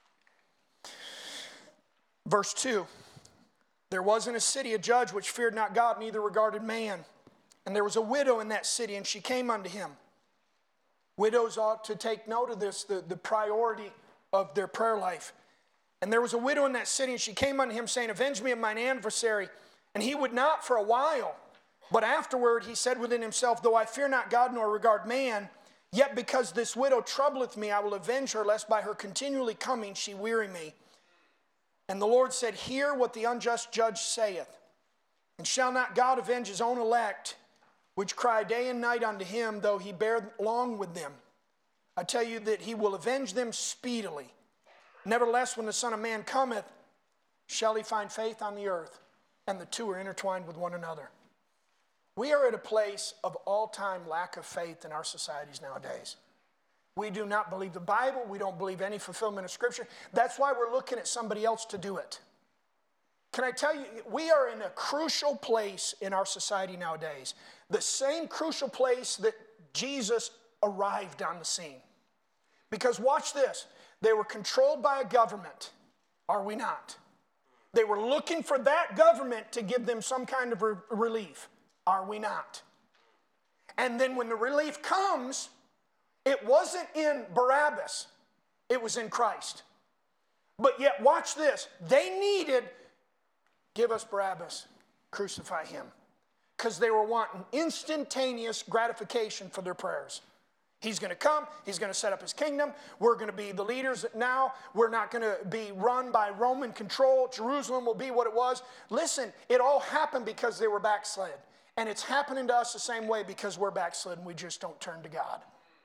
Verse two, there was in a city a judge which feared not God, neither regarded man. And there was a widow in that city, and she came unto him. Widows ought to take note of this, the, the priority of their prayer life. And there was a widow in that city, and she came unto him, saying, avenge me of mine adversary. And he would not for a while. But afterward he said within himself, though I fear not God nor regard man, yet because this widow troubleth me, I will avenge her, lest by her continually coming she weary me. And the Lord said, hear what the unjust judge saith. And shall not God avenge his own elect, which cry day and night unto him, though he bear long with them? I tell you that he will avenge them speedily. Nevertheless, when the Son of Man cometh, shall he find faith on the earth? And the two are intertwined with one another. We are at a place of all-time lack of faith in our societies nowadays. We do not believe the Bible. We don't believe any fulfillment of Scripture. That's why we're looking at somebody else to do it. Can I tell you, we are in a crucial place in our society nowadays. The same crucial place that Jesus arrived on the scene. Because watch this. They were controlled by a government. Are we not? They were looking for that government to give them some kind of re- relief. Are we not? And then when the relief comes, it wasn't in Barabbas. It was in Christ. But yet, watch this. They needed, give us Barabbas, crucify him. Because they were wanting instantaneous gratification for their prayers. He's going to come. He's going to set up his kingdom. We're going to be the leaders now. We're not going to be run by Roman control. Jerusalem will be what it was. Listen, it all happened because they were backslid. And it's happening to us the same way because we're backslid and we just don't turn to God.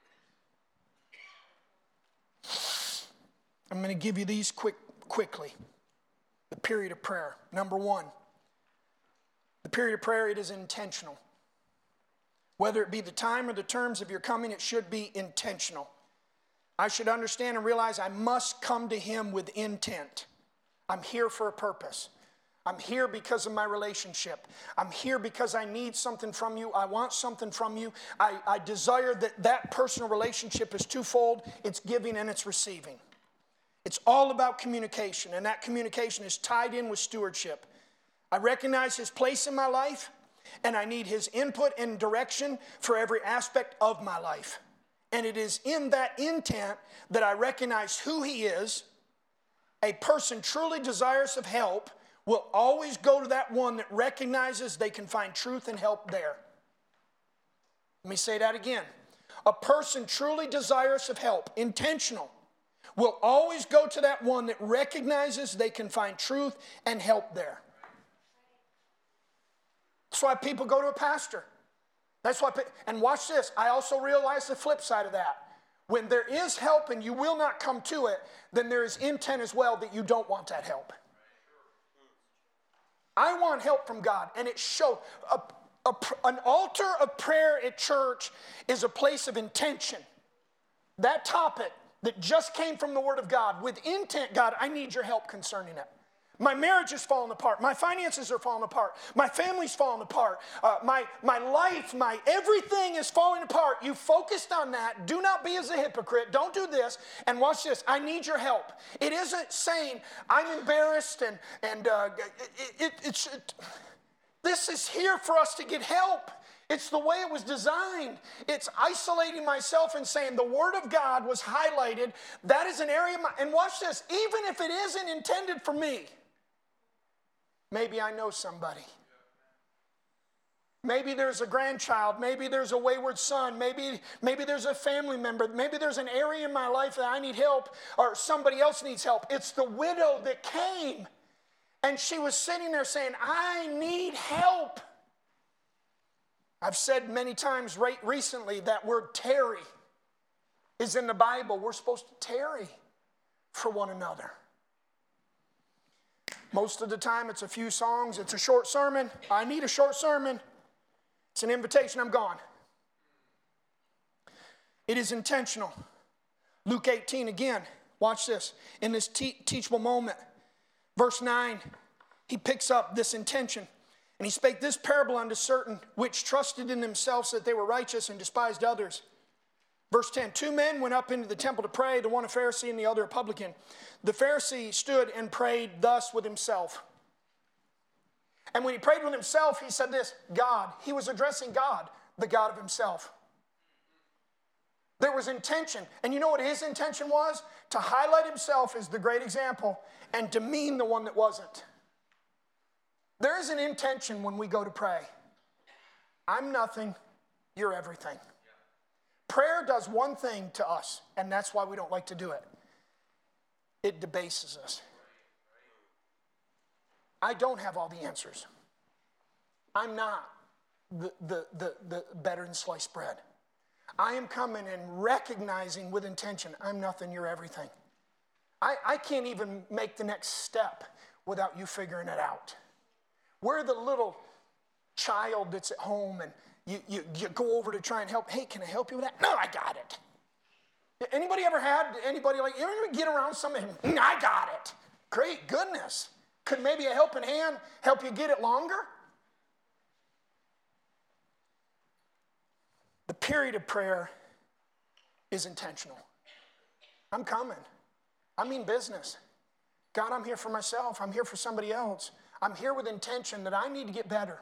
I'm going to give you these quick, quickly. The period of prayer. Number one, the period of prayer, it is intentional. Whether it be the time or the terms of your coming, it should be intentional. I should understand and realize I must come to him with intent. I'm here for a purpose. I'm here because of my relationship. I'm here because I need something from you. I want something from you. I, I desire that that personal relationship is twofold. It's giving and it's receiving. It's all about communication, and that communication is tied in with stewardship. I recognize his place in my life, and I need his input and direction for every aspect of my life. And it is in that intent that I recognize who he is. A person truly desirous of help will always go to that one that recognizes they can find truth and help there. Let me say that again. A person truly desirous of help, intentional, will always go to that one that recognizes they can find truth and help there. That's why people go to a pastor. That's why, and watch this, I also realize the flip side of that. When there is help and you will not come to it, then there is intent as well that you don't want that help. I want help from God, and it shows. A, a, an altar of prayer at church is a place of intention. That topic that just came from the Word of God, with intent, God, I need your help concerning it. My marriage is falling apart. My finances are falling apart. My family's falling apart. Uh, my, my life, my everything is falling apart. You focused on that. Do not be as a hypocrite. Don't do this. And watch this. I need your help. It isn't saying I'm embarrassed and, and uh, it, it, it's, it, this is here for us to get help. It's the way it was designed. It's isolating myself and saying the Word of God was highlighted. That is an area, of my, and watch this, even if it isn't intended for me, maybe I know somebody. Maybe there's a grandchild. Maybe there's a wayward son. Maybe, maybe there's a family member. Maybe there's an area in my life that I need help or somebody else needs help. It's the widow that came, and she was sitting there saying, I need help. I've said many times right recently that word tarry is in the Bible. We're supposed to tarry for one another. Most of the time it's a few songs. It's a short sermon. I need a short sermon. It's an invitation. I'm gone. It is intentional. Luke eighteen again. Watch this. In this te- teachable moment, verse nine, he picks up this intention. And he spake this parable unto certain which trusted in themselves that they were righteous and despised others. Verse ten, two men went up into the temple to pray, the one a Pharisee and the other a publican. The Pharisee stood and prayed thus with himself. And when he prayed with himself, he said this, God. He was addressing God, the God of himself. There was intention. And you know what his intention was? To highlight himself as the great example and demean the one that wasn't. There is an intention when we go to pray. I'm nothing, you're everything. Prayer does one thing to us, and that's why we don't like to do it. It debases us. I don't have all the answers. I'm not the, the, the, the better than sliced bread. I am coming and recognizing with intention, I'm nothing, you're everything. I, I can't even make the next step without you figuring it out. We're the little child that's at home and you, you, you go over to try and help. Hey, can I help you with that? No, I got it. Anybody ever had anybody like, you ever get around something? I got it. Great goodness. Could maybe a helping hand help you get it longer? The period of prayer is intentional. I'm coming. I mean business. God, I'm here for myself. I'm here for somebody else. I'm here with intention that I need to get better.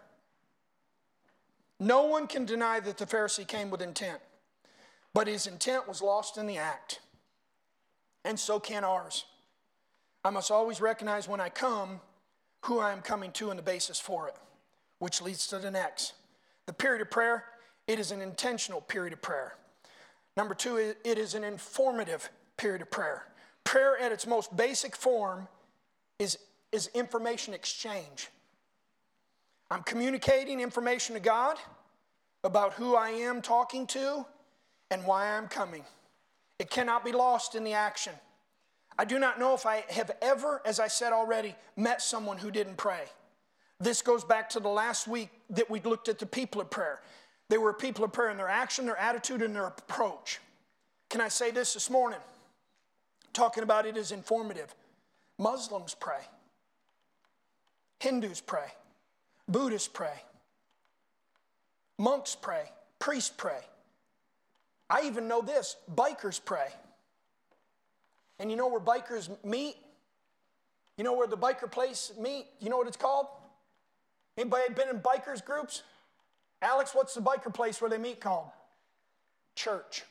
No one can deny that the Pharisee came with intent, but his intent was lost in the act. And so can ours. I must always recognize when I come who I am coming to and the basis for it, which leads to the next. The period of prayer, it is an intentional period of prayer. Number two, it is an informative period of prayer. Prayer at its most basic form is, is information exchange. I'm communicating information to God about who I am talking to and why I'm coming. It cannot be lost in the action. I do not know if I have ever, as I said already, met someone who didn't pray. This goes back to the last week that we looked at the people of prayer. They were people of prayer in their action, their attitude, and their approach. Can I say this this morning? Talking about it is informative. Muslims pray. Hindus pray. Buddhists pray. Monks pray. Priests pray. I even know this, bikers pray. And you know where bikers meet? You know where the biker place meet? You know what it's called? Anybody been in bikers groups? Alex, what's the biker place where they meet called? Church.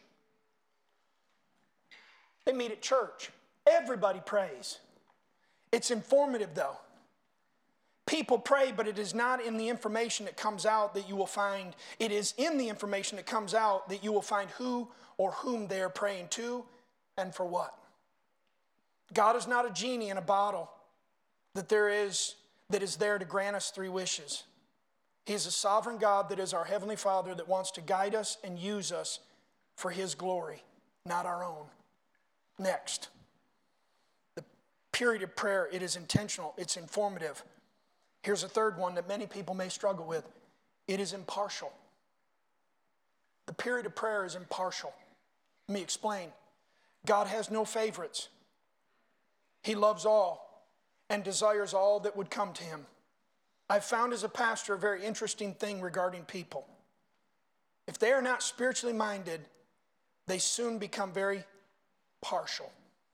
They meet at church. Everybody prays. It's informative though. People pray, but it is not in the information that comes out that you will find. It is in the information that comes out that you will find who or whom they are praying to and for what. God is not a genie in a bottle that there is that is there to grant us three wishes. He is a sovereign God that is our Heavenly Father that wants to guide us and use us for His glory, not our own. Next, the period of prayer, it is intentional, it's informative. Here's a third one that many people may struggle with. It is impartial. The period of prayer is impartial. Let me explain. God has no favorites. He loves all and desires all that would come to Him. I've found as a pastor a very interesting thing regarding people. If they are not spiritually minded, they soon become very partial.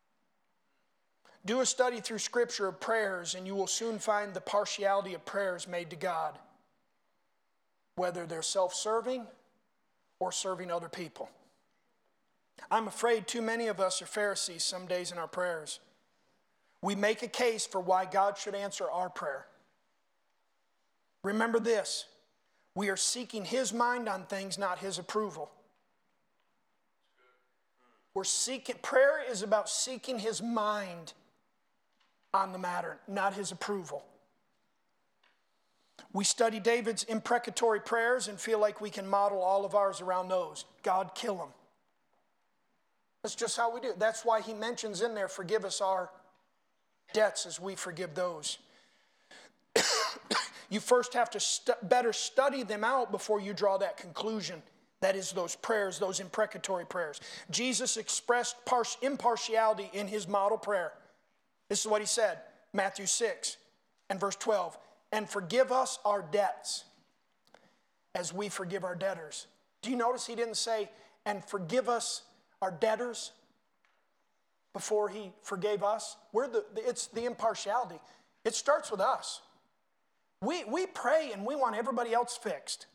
Do a study through Scripture of prayers, and you will soon find the partiality of prayers made to God, whether they're self-serving or serving other people. I'm afraid too many of us are Pharisees some days in our prayers. We make a case for why God should answer our prayer. Remember this, we are seeking His mind on things, not His approval. We're seeking, prayer is about seeking His mind on the matter, not His approval. We study David's imprecatory prayers and feel like we can model all of ours around those. God, kill him. That's just how we do it. That's why he mentions in there, forgive us our debts as we forgive those. You first have to stu- better study them out before you draw that conclusion. That is those prayers, those imprecatory prayers. Jesus expressed par- impartiality in His model prayer. This is what He said, Matthew six and verse twelve. And forgive us our debts as we forgive our debtors. Do you notice He didn't say, and forgive us our debtors before He forgave us? We're the, it's the impartiality. It starts with us. We, we pray and we want everybody else fixed.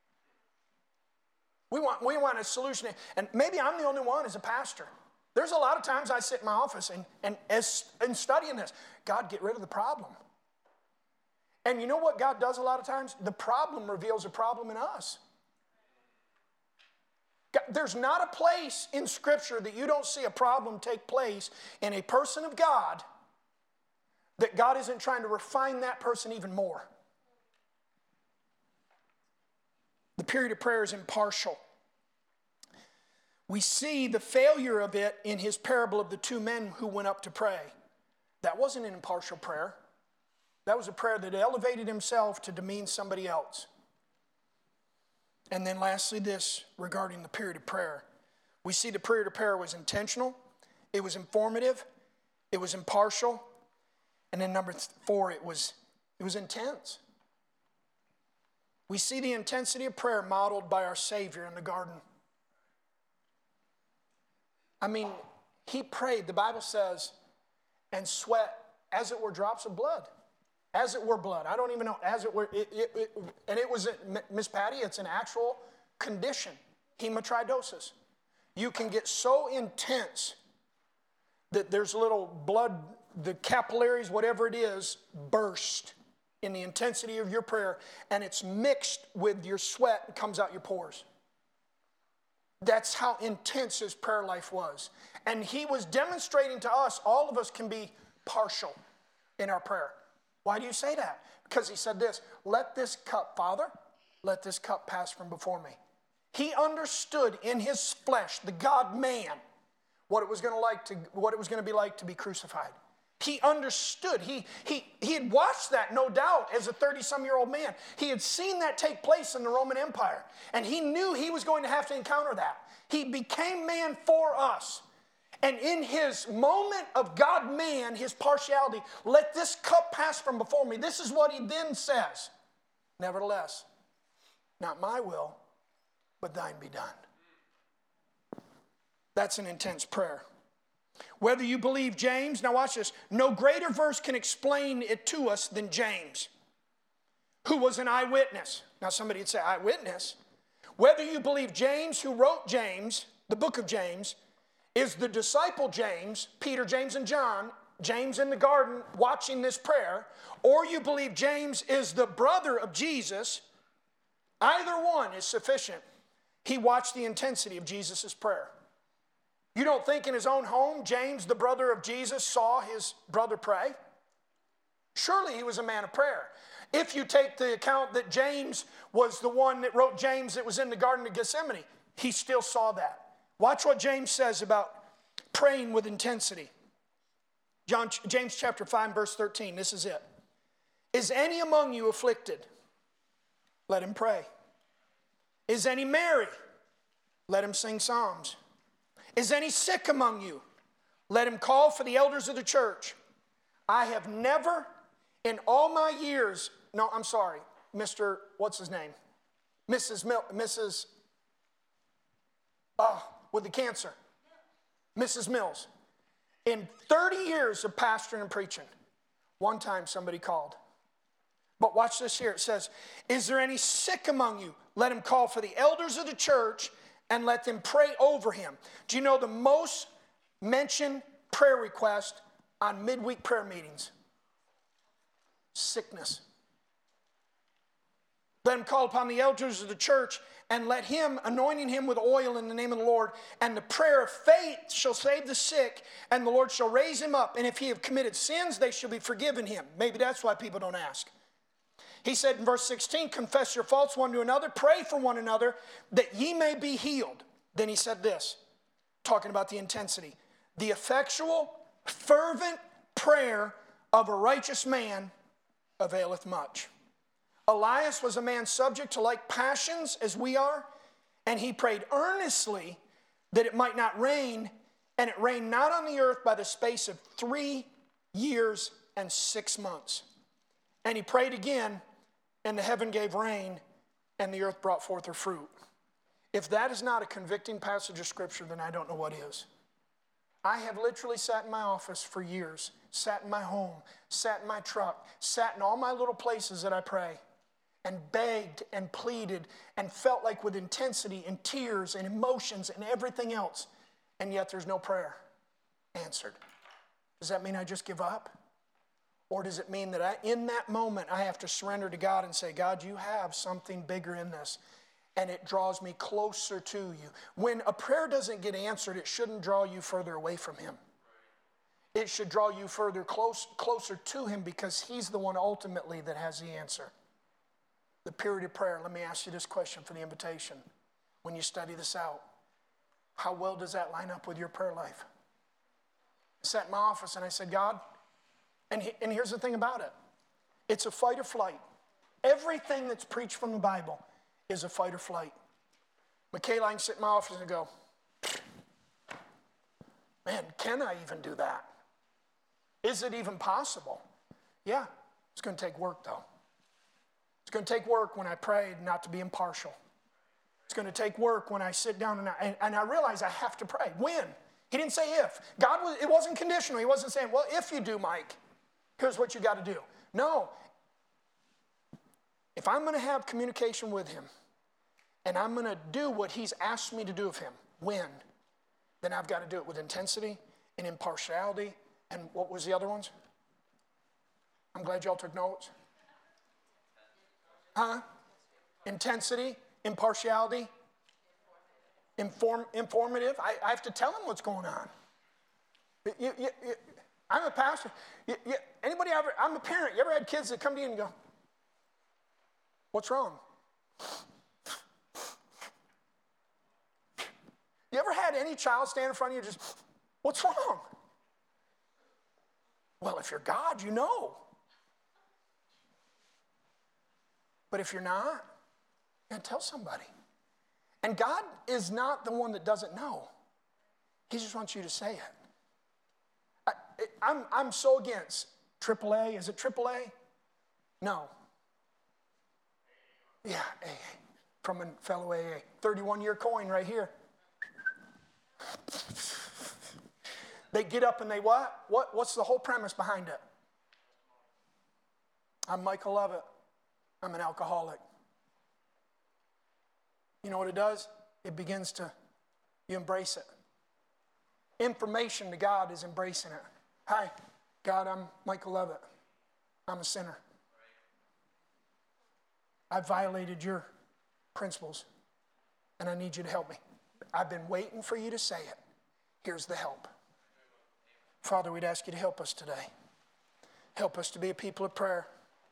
We want, we want a solution. And maybe I'm the only one as a pastor. There's a lot of times I sit in my office and, and as in studying this, God, get rid of the problem. And you know what God does a lot of times? The problem reveals a problem in us. God, there's not a place in Scripture that you don't see a problem take place in a person of God that God isn't trying to refine that person even more. The period of prayer is impartial. We see the failure of it in his parable of the two men who went up to pray. That wasn't an impartial prayer. That was a prayer that elevated himself to demean somebody else. And then lastly, this regarding the period of prayer. We see the period of prayer was intentional, it was informative, it was impartial, and then number four, it was, it was intense. We see the intensity of prayer modeled by our Savior in the garden. I mean, he prayed, the Bible says, and sweat as it were drops of blood. As it were blood. I don't even know, as it were, it, it, it, and it was, Miss Patty, it's an actual condition, hematidrosis. You can get so intense that there's little blood, the capillaries, whatever it is, burst in the intensity of your prayer, and it's mixed with your sweat and comes out your pores. That's how intense his prayer life was. And he was demonstrating to us, all of us can be partial in our prayer. Why do you say that? Because he said this, let this cup, Father, let this cup pass from before me. He understood in his flesh, the God-man, what it was going to like to, what it was going to be like to be crucified. He understood. He, he, he had watched that, no doubt, as a thirty-some-year-old man. He had seen that take place in the Roman Empire, and he knew he was going to have to encounter that. He became man for us. And in his moment of God-man, his partiality, let this cup pass from before me. This is what he then says. Nevertheless, not my will, but thine be done. That's an intense prayer. Whether you believe James, now watch this, no greater verse can explain it to us than James, who was an eyewitness. Now somebody would say, eyewitness? Whether you believe James, who wrote James, the book of James, is the disciple James, Peter, James, and John, James in the garden watching this prayer, or you believe James is the brother of Jesus, either one is sufficient. He watched the intensity of Jesus' prayer. You don't think in his own home, James, the brother of Jesus, saw his brother pray? Surely he was a man of prayer. If you take the account that James was the one that wrote James that was in the Garden of Gethsemane, he still saw that. Watch what James says about praying with intensity. John, James chapter five, verse thirteen, this is it. Is any among you afflicted? Let him pray. Is any merry? Let him sing psalms. Is any sick among you? Let him call for the elders of the church. I have never in all my years, no, I'm sorry, Mister, what's his name? Missus Mil, Missus Oh, with the cancer. Missus Mills. In thirty years of pastoring and preaching, one time somebody called. But watch this here. It says, is there any sick among you? Let him call for the elders of the church and let them pray over him. Do you know the most mentioned prayer request on midweek prayer meetings? Sickness. Let him call upon the elders of the church and let him, anointing him with oil in the name of the Lord, and the prayer of faith shall save the sick, and the Lord shall raise him up. And if he have committed sins, they shall be forgiven him. Maybe that's why people don't ask. He said in verse sixteen, confess your faults one to another, pray for one another, that ye may be healed. Then he said this, talking about the intensity. The effectual, fervent prayer of a righteous man availeth much. Elias was a man subject to like passions as we are, and he prayed earnestly that it might not rain, and it rained not on the earth by the space of three years and six months. And he prayed again, and the heaven gave rain, and the earth brought forth her fruit. If that is not a convicting passage of Scripture, then I don't know what is. I have literally sat in my office for years, sat in my home, sat in my truck, sat in all my little places that I pray, and begged and pleaded and felt like with intensity and tears and emotions and everything else, and yet there's no prayer answered. Does that mean I just give up? Or does it mean that I, in that moment I have to surrender to God and say, God, you have something bigger in this, and it draws me closer to you. When a prayer doesn't get answered, it shouldn't draw you further away from him. It should draw you further close, closer to him, because he's the one ultimately that has the answer. The period of prayer. Let me ask you this question for the invitation. When you study this out, how well does that line up with your prayer life? I sat in my office and I said, God, and, he, and here's the thing about it. It's a fight or flight. Everything that's preached from the Bible is a fight or flight. Michaela, I can sit in my office and go, man, can I even do that? Is it even possible? Yeah, it's going to take work though. It's going to take work when I prayed not to be impartial. It's going to take work when I sit down and I, and, and I realize I have to pray. When? He didn't say if. God, was, it wasn't conditional. He wasn't saying, well, if you do, Mike, here's what you got to do. No. If I'm going to have communication with him and I'm going to do what he's asked me to do of him, when? Then I've got to do it with intensity and impartiality. And what was the other ones? I'm glad y'all took notes. Huh? Intensity, impartiality, inform, informative. I, I have to tell him what's going on. You, you, you, I'm a pastor. You, you, anybody ever, I'm a parent. You ever had kids that come to you and go, what's wrong? You ever had any child stand in front of you and just, what's wrong? Well, if you're God, you know. But if you're not, you gotta tell somebody. And God is not the one that doesn't know. He just wants you to say it. I, I'm, I'm so against triple A. Is it triple A? No. Yeah, A A. From a fellow A A. thirty-one year coin right here. They get up and they what? What? What's the whole premise behind it? I'm Michael Lovett. I'm an alcoholic. You know what it does? It begins to, you embrace it. Information to God is embracing it. Hi, God, I'm Michael Lovett. I'm a sinner. I've violated your principles, and I need you to help me. I've been waiting for you to say it. Here's the help. Father, we'd ask you to help us today. Help us to be a people of prayer.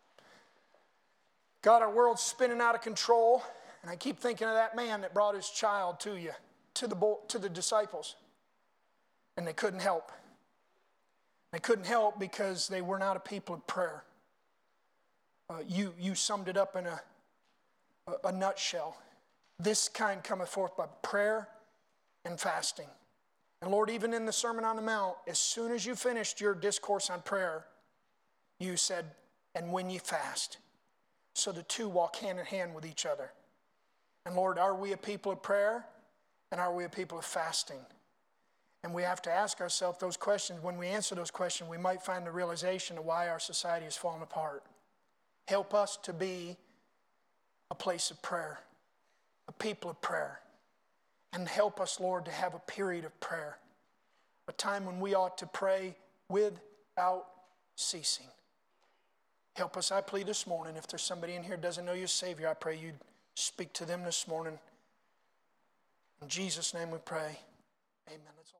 God, our world's spinning out of control, and I keep thinking of that man that brought his child to you, to the, to the disciples, and they couldn't help. They couldn't help because they were not a people of prayer. Uh, you, you summed it up in a, a, a nutshell. This kind cometh forth by prayer and fasting. And Lord, even in the Sermon on the Mount, as soon as you finished your discourse on prayer, you said, and when you fast. So the two walk hand in hand with each other. And Lord, are we a people of prayer? And are we a people of fasting? And we have to ask ourselves those questions. When we answer those questions, we might find the realization of why our society has fallen apart. Help us to be a place of prayer, a people of prayer. And help us, Lord, to have a period of prayer, a time when we ought to pray without ceasing. Help us, I plead this morning. If there's somebody in here who doesn't know you as Savior, I pray you'd speak to them this morning. In Jesus' name we pray. Amen. Let's all